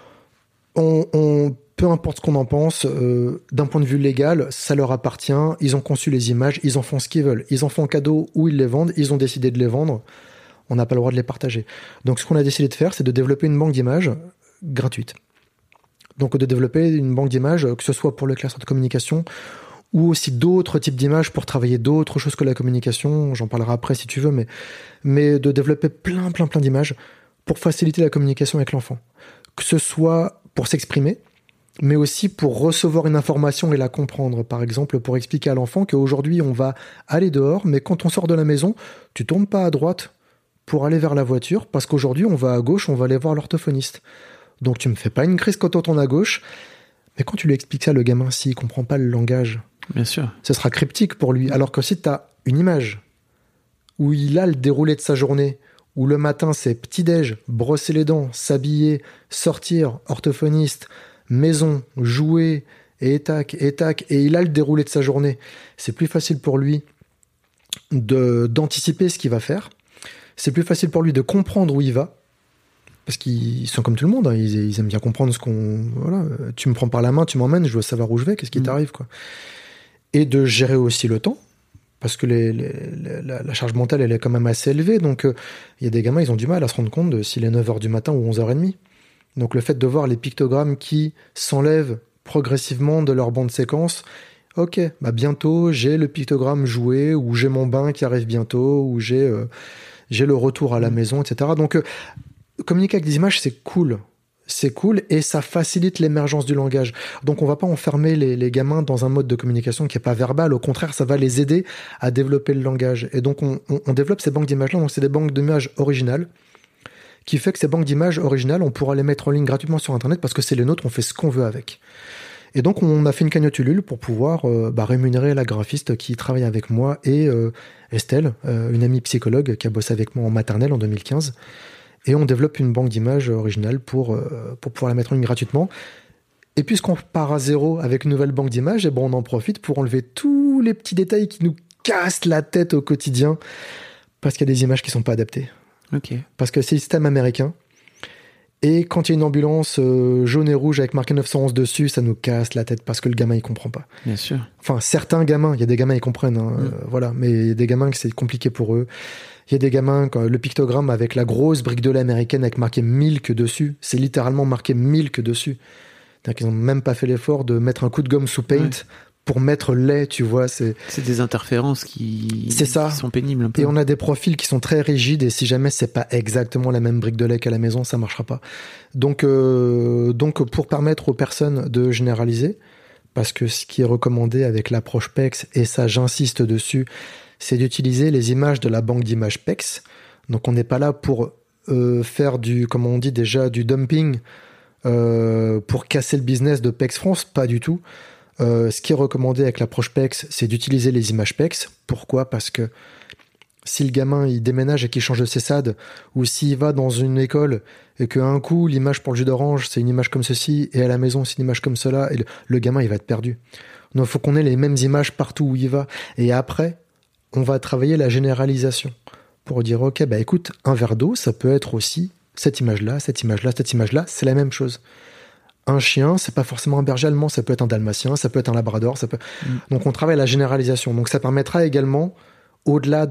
Peu importe ce qu'on en pense, d'un point de vue légal, ça leur appartient. Ils ont conçu les images, ils en font ce qu'ils veulent. Ils en font un cadeau ou ils les vendent. Ils ont décidé de les vendre. On n'a pas le droit de les partager. Donc, ce qu'on a décidé de faire, c'est de développer une banque d'images gratuite. Donc, de développer une banque d'images, que ce soit pour le classeur de communication ou aussi d'autres types d'images pour travailler d'autres choses que la communication. J'en parlerai après si tu veux, mais de développer plein d'images pour faciliter la communication avec l'enfant. Que ce soit pour s'exprimer, mais aussi pour recevoir une information et la comprendre. Par exemple, pour expliquer à l'enfant qu'aujourd'hui, on va aller dehors, mais quand on sort de la maison, tu tournes pas à droite pour aller vers la voiture, parce qu'aujourd'hui, on va à gauche, on va aller voir l'orthophoniste. Donc, tu me fais pas une crise quand on tourne à gauche, mais quand tu lui expliques ça, le gamin, s'il comprend pas le langage, bien sûr, ce sera cryptique pour lui. Alors que si tu as une image où il a le déroulé de sa journée, où le matin, c'est petit-déj, brosser les dents, s'habiller, sortir, orthophoniste, maison, jouer, et tac, et il a le déroulé de sa journée. C'est plus facile pour lui d'anticiper ce qu'il va faire. C'est plus facile pour lui de comprendre où il va. Parce qu'ils sont comme tout le monde, ils aiment bien comprendre ce qu'on... Voilà, tu me prends par la main, tu m'emmènes, je veux savoir où je vais, qu'est-ce qui t'arrive, quoi. Et de gérer aussi le temps, parce que la charge mentale, elle est quand même assez élevée. Donc, il y a des gamins, ils ont du mal à se rendre compte de s'il est 9h du matin ou 11h30. Donc le fait de voir les pictogrammes qui s'enlèvent progressivement de leur bande séquence, Ok, bah bientôt j'ai le pictogramme joué, ou j'ai mon bain qui arrive bientôt, ou j'ai le retour à la maison, etc. Donc communiquer avec des images, c'est cool. C'est cool et ça facilite l'émergence du langage. Donc on va pas enfermer les gamins dans un mode de communication qui est pas verbal. Au contraire, ça va les aider à développer le langage. Et donc on développe ces banques d'images-là. Donc c'est des banques d'images originales, qui fait que ces banques d'images originales, on pourra les mettre en ligne gratuitement sur Internet parce que c'est les nôtres, on fait ce qu'on veut avec. Et donc on a fait une cagnotte Ulule pour pouvoir rémunérer la graphiste qui travaille avec moi et Estelle, une amie psychologue qui a bossé avec moi en maternelle en 2015. Et on développe une banque d'images originale pour pouvoir la mettre en ligne gratuitement. Et puisqu'on part à zéro avec une nouvelle banque d'images, et on en profite pour enlever tous les petits détails qui nous cassent la tête au quotidien, parce qu'il y a des images qui sont pas adaptées. Ok. Parce que c'est le système américain. Et quand il y a une ambulance jaune et rouge avec marqué 911 dessus, ça nous casse la tête parce que le gamin il comprend pas. Bien sûr. Enfin, certains gamins, il y a des gamins ils comprennent, voilà, mais il y a des gamins que c'est compliqué pour eux. Il y a des gamins, le pictogramme avec la grosse brique de lait américaine avec marqué Milk dessus, c'est littéralement marqué Milk dessus. C'est-à-dire qu'ils n'ont même pas fait l'effort de mettre un coup de gomme sous Paint pour mettre lait, tu vois. C'est des interférences qui sont pénibles un peu. Et on a des profils qui sont très rigides et si jamais c'est pas exactement la même brique de lait qu'à la maison, ça marchera pas. Donc pour permettre aux personnes de généraliser, parce que ce qui est recommandé avec l'approche PEX, et ça j'insiste dessus, c'est d'utiliser les images de la banque d'images PEX. Donc on n'est pas là pour faire du dumping pour casser le business de PEX France, pas du tout. Ce qui est recommandé avec l'approche PEX, c'est d'utiliser les images PEX. Pourquoi ? Parce que si le gamin il déménage et qu'il change de CESAD, ou s'il va dans une école et qu'un coup l'image pour le jus d'orange c'est une image comme ceci et à la maison c'est une image comme cela, et le gamin il va être perdu. Donc il faut qu'on ait les mêmes images partout où il va. Et après, on va travailler la généralisation pour dire ok, bah écoute, un verre d'eau, ça peut être aussi cette image-là, cette image-là, cette image-là, c'est la même chose. Un chien, c'est pas forcément un berger allemand, ça peut être un dalmatien, ça peut être un labrador, ça peut. Donc on travaille la généralisation. Donc ça permettra également, au-delà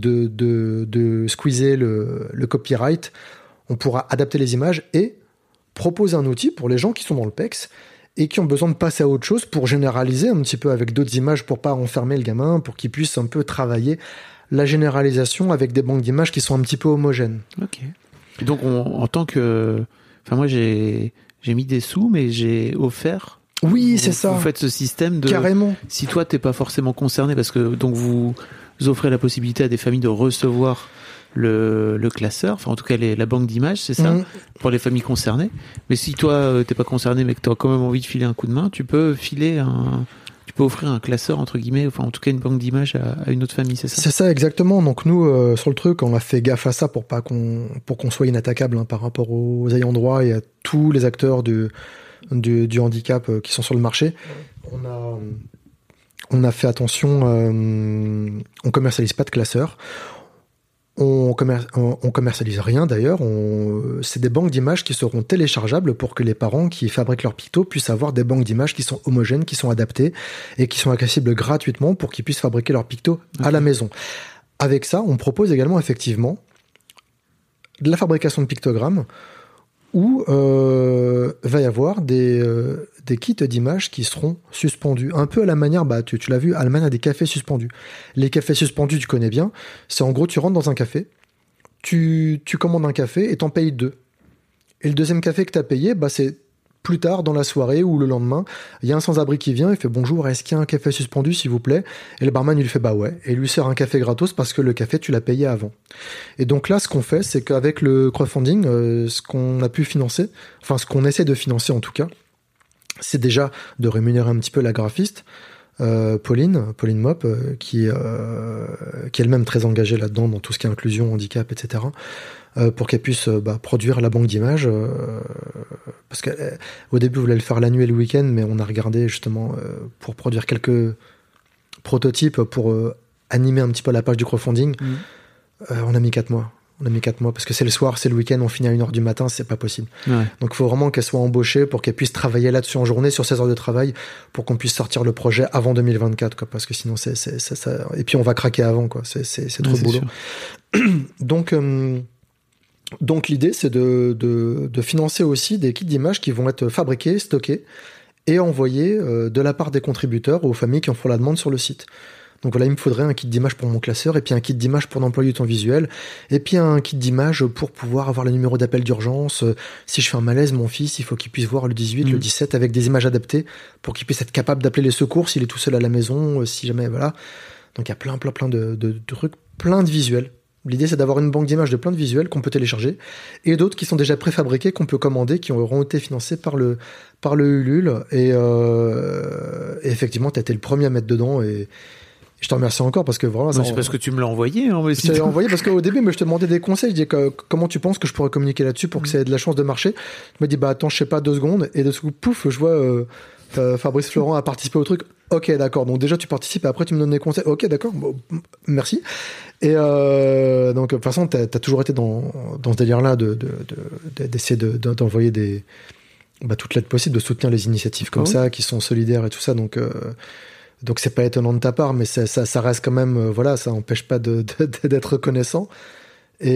de squeezer le copyright, on pourra adapter les images et proposer un outil pour les gens qui sont dans le PEX et qui ont besoin de passer à autre chose pour généraliser un petit peu avec d'autres images pour pas enfermer le gamin, pour qu'il puisse un peu travailler la généralisation avec des banques d'images qui sont un petit peu homogènes. Ok. Et donc en tant que... Enfin moi j'ai mis des sous, mais j'ai offert... Oui, c'est ça. Vous faites ce système de... Carrément. Si toi t'es pas forcément concerné, parce que donc vous offrez la possibilité à des familles de recevoir le classeur, enfin en tout cas la banque d'images, c'est ça, pour les familles concernées. Mais si toi t'es pas concerné mais que tu as quand même envie de filer un coup de main, tu peux offrir un classeur entre guillemets, enfin en tout cas une banque d'images à une autre famille, c'est ça ? C'est ça exactement. Donc nous sur le truc, on a fait gaffe à ça pour qu'on soit inattaquable par rapport aux ayants droit et à tous les acteurs du handicap qui sont sur le marché. On a fait attention, on commercialise pas de classeurs. On commercialise rien d'ailleurs. C'est des banques d'images qui seront téléchargeables pour que les parents qui fabriquent leurs pictos puissent avoir des banques d'images qui sont homogènes, qui sont adaptées et qui sont accessibles gratuitement pour qu'ils puissent fabriquer leurs pictos à la maison. Avec ça, on propose également effectivement de la fabrication de pictogrammes où va y avoir des kits d'images qui seront suspendus. Un peu à la manière, tu l'as vu, Allemagne a des cafés suspendus. Les cafés suspendus, tu connais bien. C'est en gros, tu rentres dans un café, tu commandes un café et t'en payes 2. Et le deuxième café que t'as payé, c'est plus tard dans la soirée ou le lendemain, il y a un sans-abri qui vient, il fait bonjour, est-ce qu'il y a un café suspendu s'il vous plaît ? Et le barman il lui fait bah ouais, et il lui sert un café gratos parce que le café tu l'as payé avant. Et donc là ce qu'on fait c'est qu'avec le crowdfunding, ce qu'on a pu financer, enfin ce qu'on essaie de financer en tout cas, c'est déjà de rémunérer un petit peu la graphiste, Pauline Mop, qui est elle-même très engagée là-dedans dans tout ce qui est inclusion, handicap, etc. Pour qu'elle puisse produire la banque d'images, parce qu'au début on voulait le faire la nuit et le week-end, mais on a regardé justement pour produire quelques prototypes pour animer un petit peu la page du crowdfunding. On a mis 4 mois. Parce que c'est le soir, c'est le week-end, on finit à 1h du matin, c'est pas possible. Ouais. Donc il faut vraiment qu'elle soit embauchée pour qu'elle puisse travailler là-dessus en journée, sur 16 heures de travail, pour qu'on puisse sortir le projet avant 2024, quoi, parce que sinon c'est ça. Et puis on va craquer avant, quoi. C'est trop de boulot. Donc l'idée c'est de financer aussi des kits d'images qui vont être fabriqués, stockés et envoyer de la part des contributeurs aux familles qui en font la demande sur le site. Donc voilà, il me faudrait un kit d'image pour mon classeur, et puis un kit d'image pour l'employé du temps visuel, et puis un kit d'image pour pouvoir avoir le numéro d'appel d'urgence. Si je fais un malaise, mon fils, il faut qu'il puisse voir le 18, le 17 avec des images adaptées pour qu'il puisse être capable d'appeler les secours s'il est tout seul à la maison, si jamais, voilà. Donc il y a plein de trucs, plein de visuels. L'idée, c'est d'avoir une banque d'images de plein de visuels qu'on peut télécharger, et d'autres qui sont déjà préfabriqués, qu'on peut commander, qui auront été financés par le Ulule, et effectivement, t'as été le premier à mettre dedans, et je te remercie encore parce que vraiment... C'est parce que tu me l'as envoyé. Hein, je t'ai envoyé parce qu'au début, je te demandais des conseils. Je disais comment tu penses que je pourrais communiquer là-dessus pour que ça ait de la chance de marcher. Tu m'as dit, attends, je sais pas, 2 secondes. Et de ce coup, pouf, je vois Fabrice Florent a participé au truc. Ok, d'accord. Donc déjà, tu participes et après, tu me donnes des conseils. Ok, d'accord. Bon, merci. Et donc, de toute façon, t'as toujours été dans ce délire-là d'essayer d'envoyer toute l'aide possible, de soutenir les initiatives comme ça, qui sont solidaires et tout ça. Donc c'est pas étonnant de ta part, mais ça reste quand même, voilà, ça empêche pas d'être reconnaissant. Et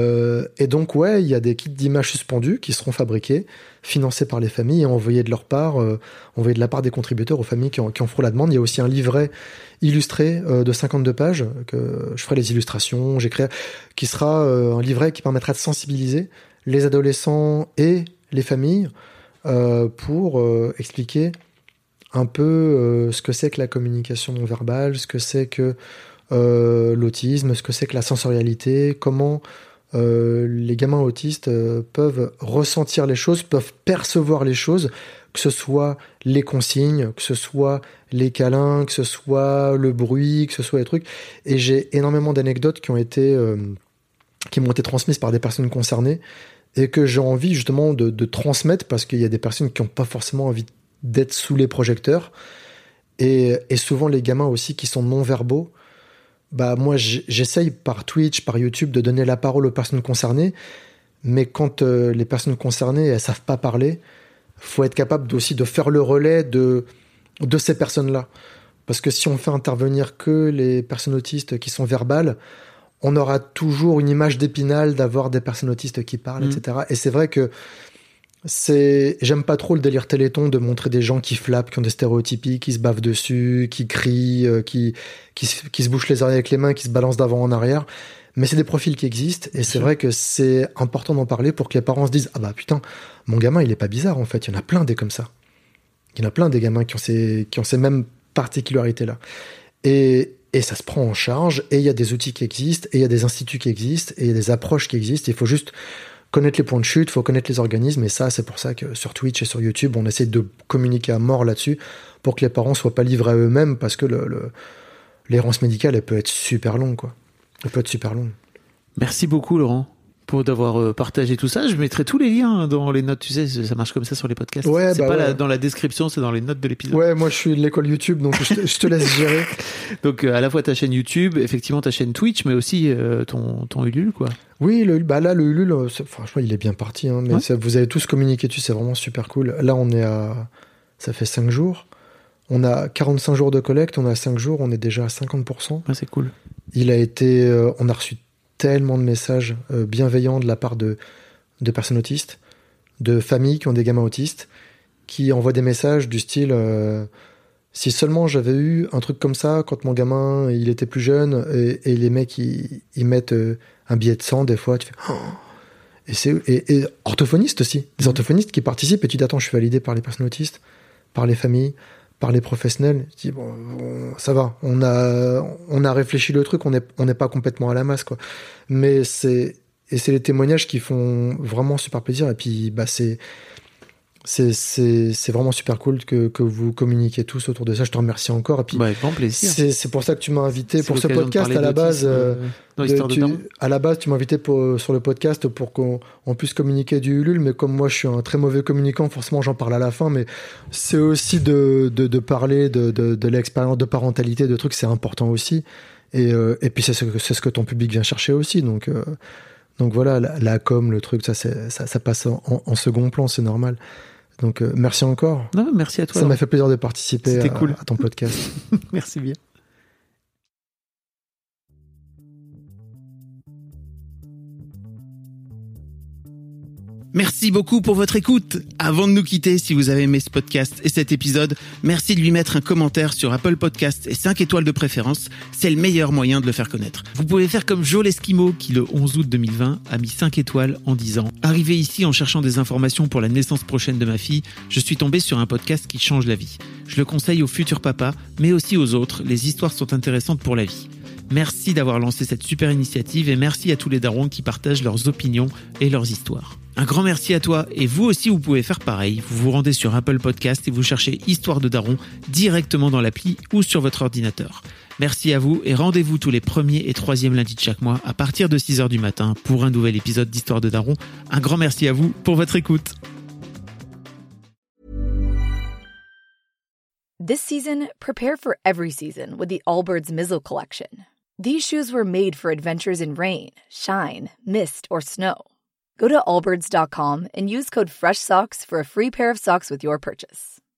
donc ouais, il y a des kits d'images suspendus qui seront fabriqués, financés par les familles et envoyés de leur part, envoyés de la part des contributeurs aux familles qui en feront la demande. Il y a aussi un livret illustré de 52 pages que je ferai les illustrations, qui sera un livret qui permettra de sensibiliser les adolescents et les familles pour expliquer un peu ce que c'est que la communication non verbale, ce que c'est que l'autisme, ce que c'est que la sensorialité, comment les gamins autistes peuvent ressentir les choses, peuvent percevoir les choses, que ce soit les consignes, que ce soit les câlins, que ce soit le bruit, que ce soit les trucs. Et j'ai énormément d'anecdotes qui m'ont été transmises par des personnes concernées et que j'ai envie justement de transmettre parce qu'il y a des personnes qui n'ont pas forcément envie d'être sous les projecteurs, et souvent les gamins aussi qui sont non-verbaux, moi j'essaye par Twitch, par YouTube de donner la parole aux personnes concernées, mais quand les personnes concernées elles savent pas parler, faut être capable aussi de faire le relais de ces personnes-là, parce que si on fait intervenir que les personnes autistes qui sont verbales, on aura toujours une image d'Épinal d'avoir des personnes autistes qui parlent, etc. Et c'est vrai que j'aime pas trop le délire Téléthon de montrer des gens qui flappent, qui ont des stéréotypies, qui se bavent dessus, qui crient, qui se bouchent les oreilles avec les mains, qui se balancent d'avant en arrière. Mais c'est des profils qui existent, et c'est vrai que c'est important d'en parler pour que les parents se disent, putain, mon gamin, il est pas bizarre, en fait. Il y en a plein des comme ça. Il y en a plein des gamins qui ont ces mêmes particularités-là. Et ça se prend en charge, et il y a des outils qui existent, et il y a des instituts qui existent, et il y a des approches qui existent. Il faut juste connaître les points de chute, il faut connaître les organismes, et ça, c'est pour ça que sur Twitch et sur YouTube, on essaie de communiquer à mort là-dessus pour que les parents soient pas livrés à eux-mêmes, parce que l'errance médicale, elle peut être super longue, quoi. Elle peut être super longue. Merci beaucoup, Laurent, pour d'avoir partagé tout ça. Je mettrai tous les liens dans les notes, tu sais, ça marche comme ça sur les podcasts. Ouais, c'est pas dans la description, c'est dans les notes de l'épisode. Ouais, moi je suis de l'école YouTube, donc je te laisse gérer. Donc à la fois ta chaîne YouTube, effectivement ta chaîne Twitch, mais aussi ton Ulule, quoi. Oui, le Ulule, franchement, il est bien parti, hein, mais vous avez tous communiqué dessus, c'est vraiment super cool. Là, ça fait 5 jours. On a 45 jours de collecte, on a 5 jours, on est déjà à 50%. Ah, c'est cool. On a reçu tellement de messages bienveillants de la part de personnes autistes, de familles qui ont des gamins autistes, qui envoient des messages du style si seulement j'avais eu un truc comme ça quand mon gamin il était plus jeune, et les mecs ils mettent un billet de 100 des fois, tu fais et orthophonistes aussi, des orthophonistes qui participent, et tu dis attends, je suis validé par les personnes autistes, par les familles, par les professionnels. Je dis bon, ça va, on a réfléchi le truc, on n'est pas complètement à la masse, quoi. Mais c'est les témoignages qui font vraiment super plaisir, et puis c'est vraiment super cool que vous communiquiez tous autour de ça. Je te remercie encore. Et puis, avec grand plaisir. C'est pour ça que tu m'as invité pour ce podcast à la base. À la base, tu m'as invité sur le podcast pour qu'on puisse communiquer du Ulule, mais comme moi je suis un très mauvais communicant, forcément j'en parle à la fin. Mais c'est aussi de parler de l'expérience de parentalité, de trucs, c'est important aussi. Et puis c'est ce que ton public vient chercher aussi. Donc voilà, la com, le truc, ça passe en second plan, c'est normal. Donc merci encore. Non, merci à toi. Ça m'a fait plaisir de participer cool. à ton podcast. Merci bien. Merci beaucoup pour votre écoute. Avant de nous quitter, si vous avez aimé ce podcast et cet épisode, merci de lui mettre un commentaire sur Apple Podcasts et 5 étoiles de préférence. C'est le meilleur moyen de le faire connaître. Vous pouvez faire comme Joe l'Esquimau qui, le 11 août 2020, a mis 5 étoiles en disant « Arrivé ici en cherchant des informations pour la naissance prochaine de ma fille, je suis tombé sur un podcast qui change la vie. Je le conseille aux futurs papas, mais aussi aux autres. Les histoires sont intéressantes pour la vie. » Merci d'avoir lancé cette super initiative et merci à tous les darons qui partagent leurs opinions et leurs histoires. Un grand merci à toi et vous aussi vous pouvez faire pareil. Vous vous rendez sur Apple Podcast et vous cherchez Histoire de Daron directement dans l'appli ou sur votre ordinateur. Merci à vous et rendez-vous tous les premiers et troisièmes lundis de chaque mois à partir de 6h du matin pour un nouvel épisode d'Histoire de Daron. Un grand merci à vous pour votre écoute. This season, prepare for every season with the Allbirds Mizzle Collection. These shoes were made for adventures in rain, shine, mist, or snow. Go to allbirds.com and use code FRESHSOCKS for a free pair of socks with your purchase.